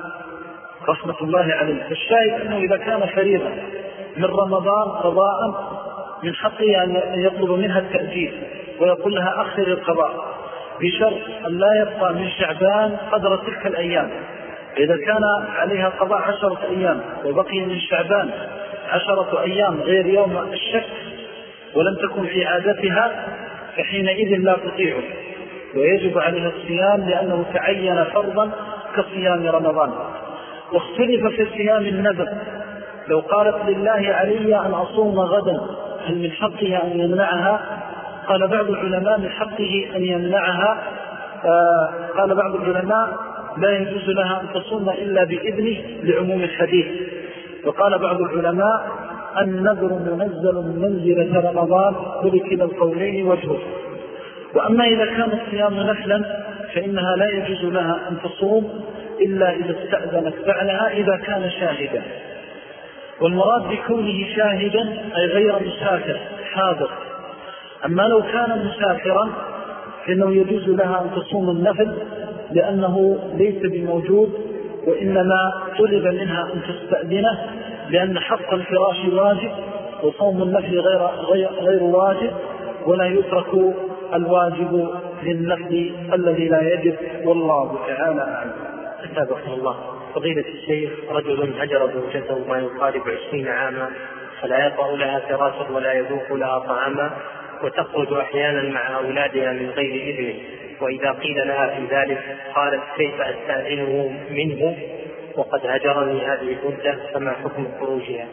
رحمة الله عليه. فالشاهد أنه إذا كان فريضة من رمضان قضاء من حقه أن يطلب منها التأجيل ويقول لها أخر القضاء، بشرط أن لا يبقى من شعبان قدر تلك الأيام. إذا كان عليها قضاء عشرة أيام وبقي من شعبان عشرة أيام غير يوم الشك ولم تكن في عادتها، فحينئذ لا تطيعه ويجب عليها الصيام لأنه تعين فرضا كصيام رمضان. واختلف في صيام النذر، لو قالت لله علي أن أصوم غدا هل من حقها أن يمنعها؟ قال بعض العلماء من حقه أن يمنعها. آه قال بعض العلماء لا يجوز لها أن تصوم إلا بإذنه لعموم الحديث. وقال بعض العلماء النذر منزل من منزلة رمضان، ولكلا القولين وجهه. وأما إذا كان الصيام نفلا فإنها لا يجوز لها أن تصوم إلا إذا استأذنت فعلها إذا كان شاهدا. والمراد بكونه شاهدا أي غير مسافر حاضر. أما لو كان مسافرا فإنه يجوز لها أن تصوم النفل لأنه ليس بموجود، وإنما طلب منها أن تستأذنه لأن حق الفراش واجب، وصوم النفل غير, غير, غير واجب، ولا يترك الواجب للنفل الذي لا يجب. والله تعالى أعلم. أتابعكم الله. فضيلة الشيخ، رجل هجر زوجته ما يقارب عشرين عاما فلا يطأ لها فراشا ولا يذوق لها طعاما، وتخرج أحيانا مع أولادها من غير إذنه، وإذا قيل لها في ذلك قالت: كيف أستأذنه منه وقد هجرني هذه المدة، فما حكم خروجها؟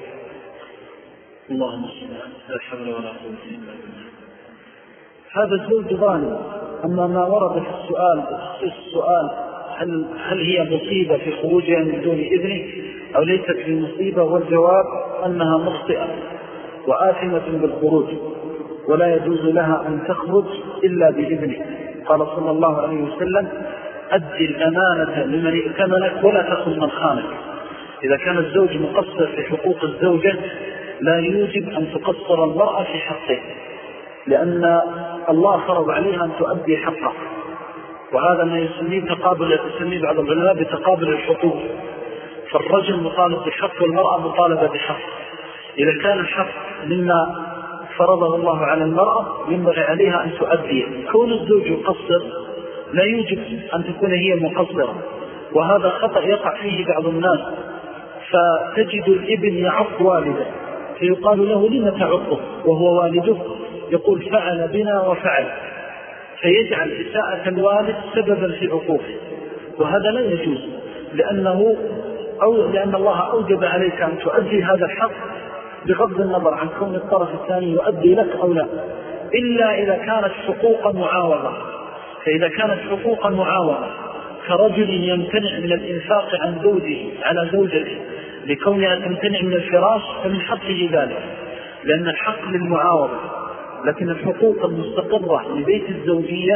اللهم لا حول ولا قوة إلا بالله. هذا الزوج ظالم. أما ما ورد في السؤال تخصيص السؤال هل, هل هي مصيبة في خروجها من دون إذنه أو ليست بمصيبة، والجواب أنها مخطئة وآثمة بالخروج، ولا يجوز لها أن تخرج إلا بإذنه. قال صلى الله عليه وسلم: أدي الأمانة لمن ائتمنك ولا تخن من خانك. إذا كان الزوج مقصر في حقوق الزوجة لا يوجب أن تقصر المرأة في حقه، لأن الله فرض عليها أن تؤدي حقه، وهذا ما يسميه تقابل، يسميه بعض العلماء بتقابل الحقوق. فالرجل مطالب بحق والمرأة مطالبة بحق. إذا كان الحق مما فرضه الله على المرأة ينبغي عليها أن تؤديه. كون الزوج يقصر لا يوجب أن تكون هي مقصرة، وهذا خطأ يقع فيه بعض الناس. فتجد الابن يعق والده فيقال له لما تعقه وهو والده؟ يقول فعل بنا وفعل، فيجعل إساءة الوالد سببا في عقوقه، وهذا لا يجوز، لأنه أو لأن الله أوجب عليك أن تؤدي هذا الحق بغض النظر عن كون الطرف الثاني يؤدي لك أو لا، إلا إذا كانت حقوقا معاوضة. فإذا كانت حقوقا معاوضة كرجل يمتنع من الإنفاق عن زوجه على زوجته لكونها تمتنع من الفراش فمن حقه ذلك، لأن الحق للمعاوضة. لكن الحقوق المستقرة لبيت الزوجية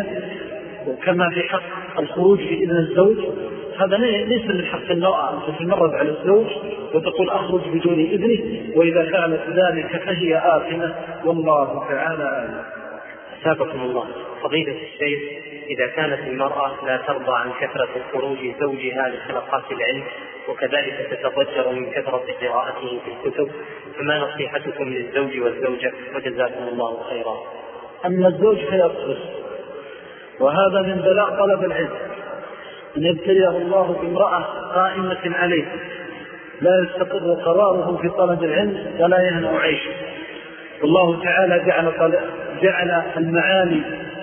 كما في حق الخروج بإذن الزوج هذا ليس من حق المرأة أن تتمرد على الزوج وتقول أخرج بدون إذنه، وإذا فعلت ذلك فهي آثمة، والله تعالى أعلم. أثابكم الله. فضيلة الشيخ، إذا كانت المرأة لا ترضى عن كثرة خروج زوجها لحلقات العلم وكذلك تتضجر من كثرة قراءته في الكتب، فما نصيحتكم للزوج والزوجة؟ وجزاكم الله خيرا. أما الزوج فيصبر، وهذا من بلاء طلب العلم، أن يبتليه الله بامرأة قائمة عليه لا يستقر قراره في طلب العلم ولا يهنأ عيشه. والله تعالى جعل, جعل المعالي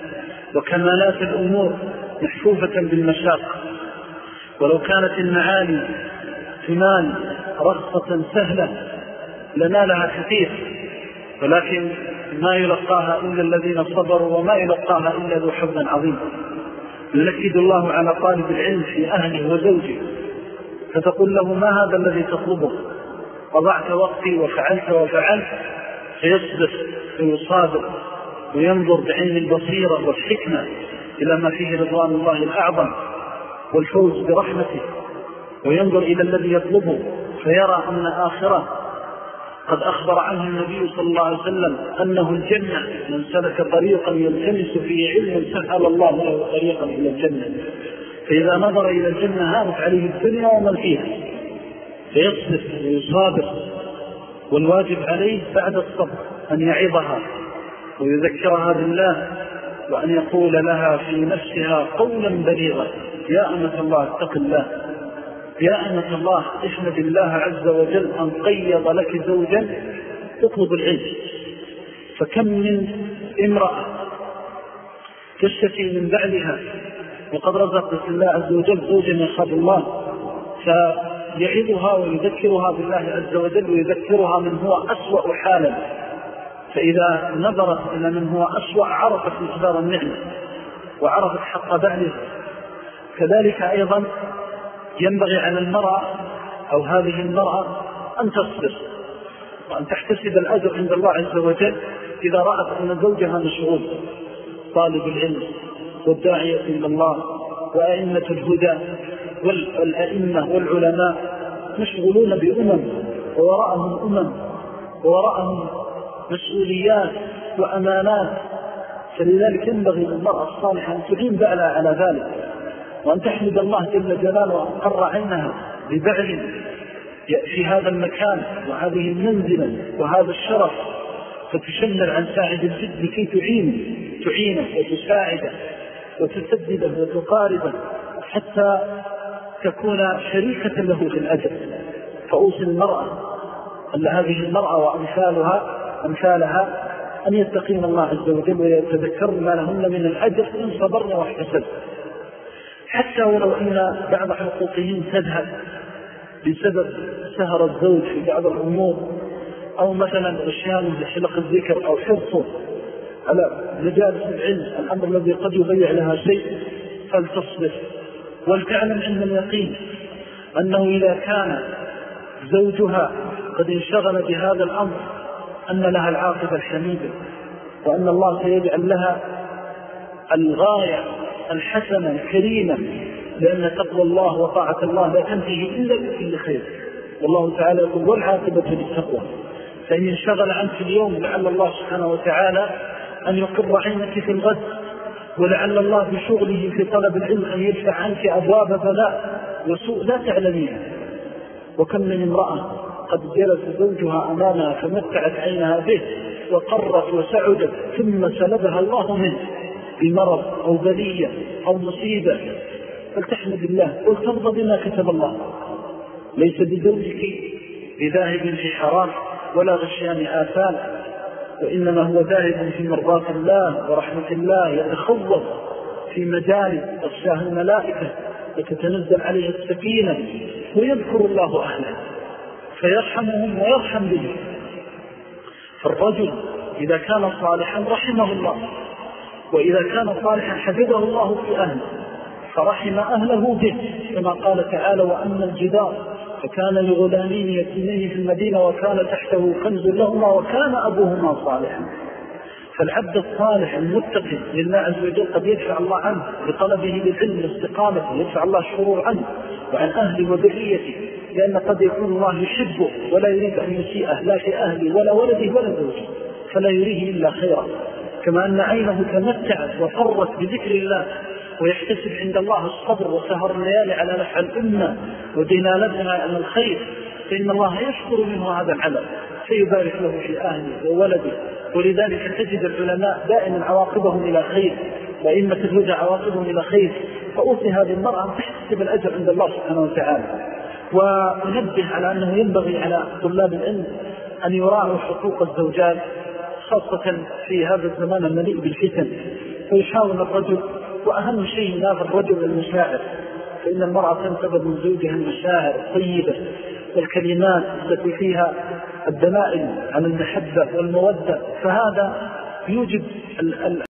وكمالات الأمور محفوفة بالمشاق، ولو كانت المعالي تنال رخصة سهلة لنالها كثير، ولكن ما يلقاها إلا الذين صبروا وما يلقاها إلا ذو حظ عظيم. ينكد الله على طالب العلم في أهله وزوجه فتقول له ما هذا الذي تطلبه؟ وضعت وقتي وفعلت وفعلت، فيصبر ويصابر وينظر بعين البصيرة والحكمة إلى ما فيه رضوان الله الأعظم والفوز برحمته، وينظر إلى الذي يطلبه فيرى أن آخره قد أخبر عنه النبي صلى الله عليه وسلم أنه الجنة، من سلك طريقا يلتمس فيه علما سهل الله له طريقا إلى الجنة. فإذا نظر إلى الجنة هانت عليه الدنيا ومن فيها، فيصبر ويصابر. والواجب عليه بعد الصبر أن يعظها ويذكرها بالله، وأن يقول لها في نفسها قولا بليغا: يا أمة الله اتق الله، يا أمة الله احمد الله عز وجل أن قيض لك زوجا تطلب العلم. فكم من امرأة تشتكي من بعلها وقد رزقت الله عز وجل زوجا يخاف الله، فيعظها ويذكرها بالله عز وجل ويذكرها من هو أسوأ حالا، فإذا نظرت إلى من هو أسوأ عرفت مقدار النعمة وعرفت حق بعلها. كذلك أيضا ينبغي على المرأة أو هذه المرأة أن تصبر وأن تحتسب الأجر عند الله عز وجل إذا رأت أن زوجها مشغول. طالب العلم والداعية إلى الله وأئمة الهدى والأئمة والعلماء مشغولون بأمم ووراءهم أمم ووراءهم مسؤوليات وأمانات، فلذلك ينبغي للمرأة الصالحة أن تعين بعلها على ذلك، وأن تحمد الله جل جلاله وأن قر عينها ببعل في هذا المكان وهذه المنزلة وهذا الشرف، فتشمل عن ساعد الجد لكي تعين تعينه وتساعده وتسدده وتقاربه حتى تكون شريكة له في الأجر. فأوصي المرأة أن هذه المرأة وأمثالها أمثالها أن يتقين الله عز وجل ويتذكرن ما لهن من الأجر إن صبرن واحتسبن، حتى ولو أن بعض حقوقهم تذهب بسبب سهر الزوج في بعض الأمور، أو مثلا غشيانه لحلق الذكر أو حرصه على مجالس العلم، الأمر الذي قد يضيع لها شيء، فلتصبر ولتعلم علم اليقين أنه إذا كان زوجها قد انشغل بهذا الأمر أن لها العاقبة الحميدة، وأن الله سيجعل لها الغاية الحسنة الكريمة، لأن تقوى الله وطاعة الله لا تنتهي إلا بكل خير. والله تعالى يقول: والعاقبة للتقوى. فإن انشغل عنك اليوم لعل الله سبحانه وتعالى أن يقر عينك في الغد، ولعل الله بشغله في طلب العلم أن يدفع عنك أبواب بلاء وسوء لا تعلمين. وكم من امرأة قد جلس زوجها أمامها فمتعت عينها به وقرت وسعدت ثم سلبها الله منه بمرض أو بلية أو مصيبة، فلتحمد الله ولترضى بما كتب الله. ليس بزوجك بذاهب في حرام ولا غشيان آثام، وإنما هو ذاهب في مرضاة الله ورحمة الله، يتخوض في مجال أغشاه الملائكة وتتنزل عليه السكينة ويذكر الله أهله فيرحمهم ويرحم به. فالرجل إذا كان صالحا رحمه الله، وإذا كان صالحا حفظه الله في أهله فرحم أهله به، كما قال تعالى: وأما الجدار فكان لغلامين يتيمين في المدينة وكان تحته كنز لهما وكان أبوهما صالحا. فالعبد الصالح المتقي لله عز وجل قد يدفع الله عنه بطلبه للعلم والاستقامة، يدفع الله الشرور عنه وعن أهله وذريته، لأن قد يكون الله يحبه ولا يريد أن يسيئه لا في أهله ولا ولده ولا زوجه، فلا يريه إلا خيرا. كما أن عينه تمتعت وقرت بذكر الله ويحتسب عند الله الصبر وسهر الليالي على نفع الأمة ودلالتها على الخير، فإن الله يشكر منه هذا العمل فيبارك له في أهله وولده. ولذلك تجد العلماء دائما عواقبهم إلى خير، وإمة الهدى عواقبهم إلى خير. فأوصي هذه المرأة تحتسب الأجر عند الله سبحانه وتعالى. وننبه على أنه ينبغي على طلاب العلم أن يراعوا حقوق الزوجات، خاصة في هذا الزمان المليء بالفتن، فيحاول الرجل، وأهم شيء هذا الرجل المشاعر، فإن المرأة تنتبه من زوجها المشاعر الطيبة والكلمات التي فيها الدلائل على المحبة والمودة، فهذا يوجب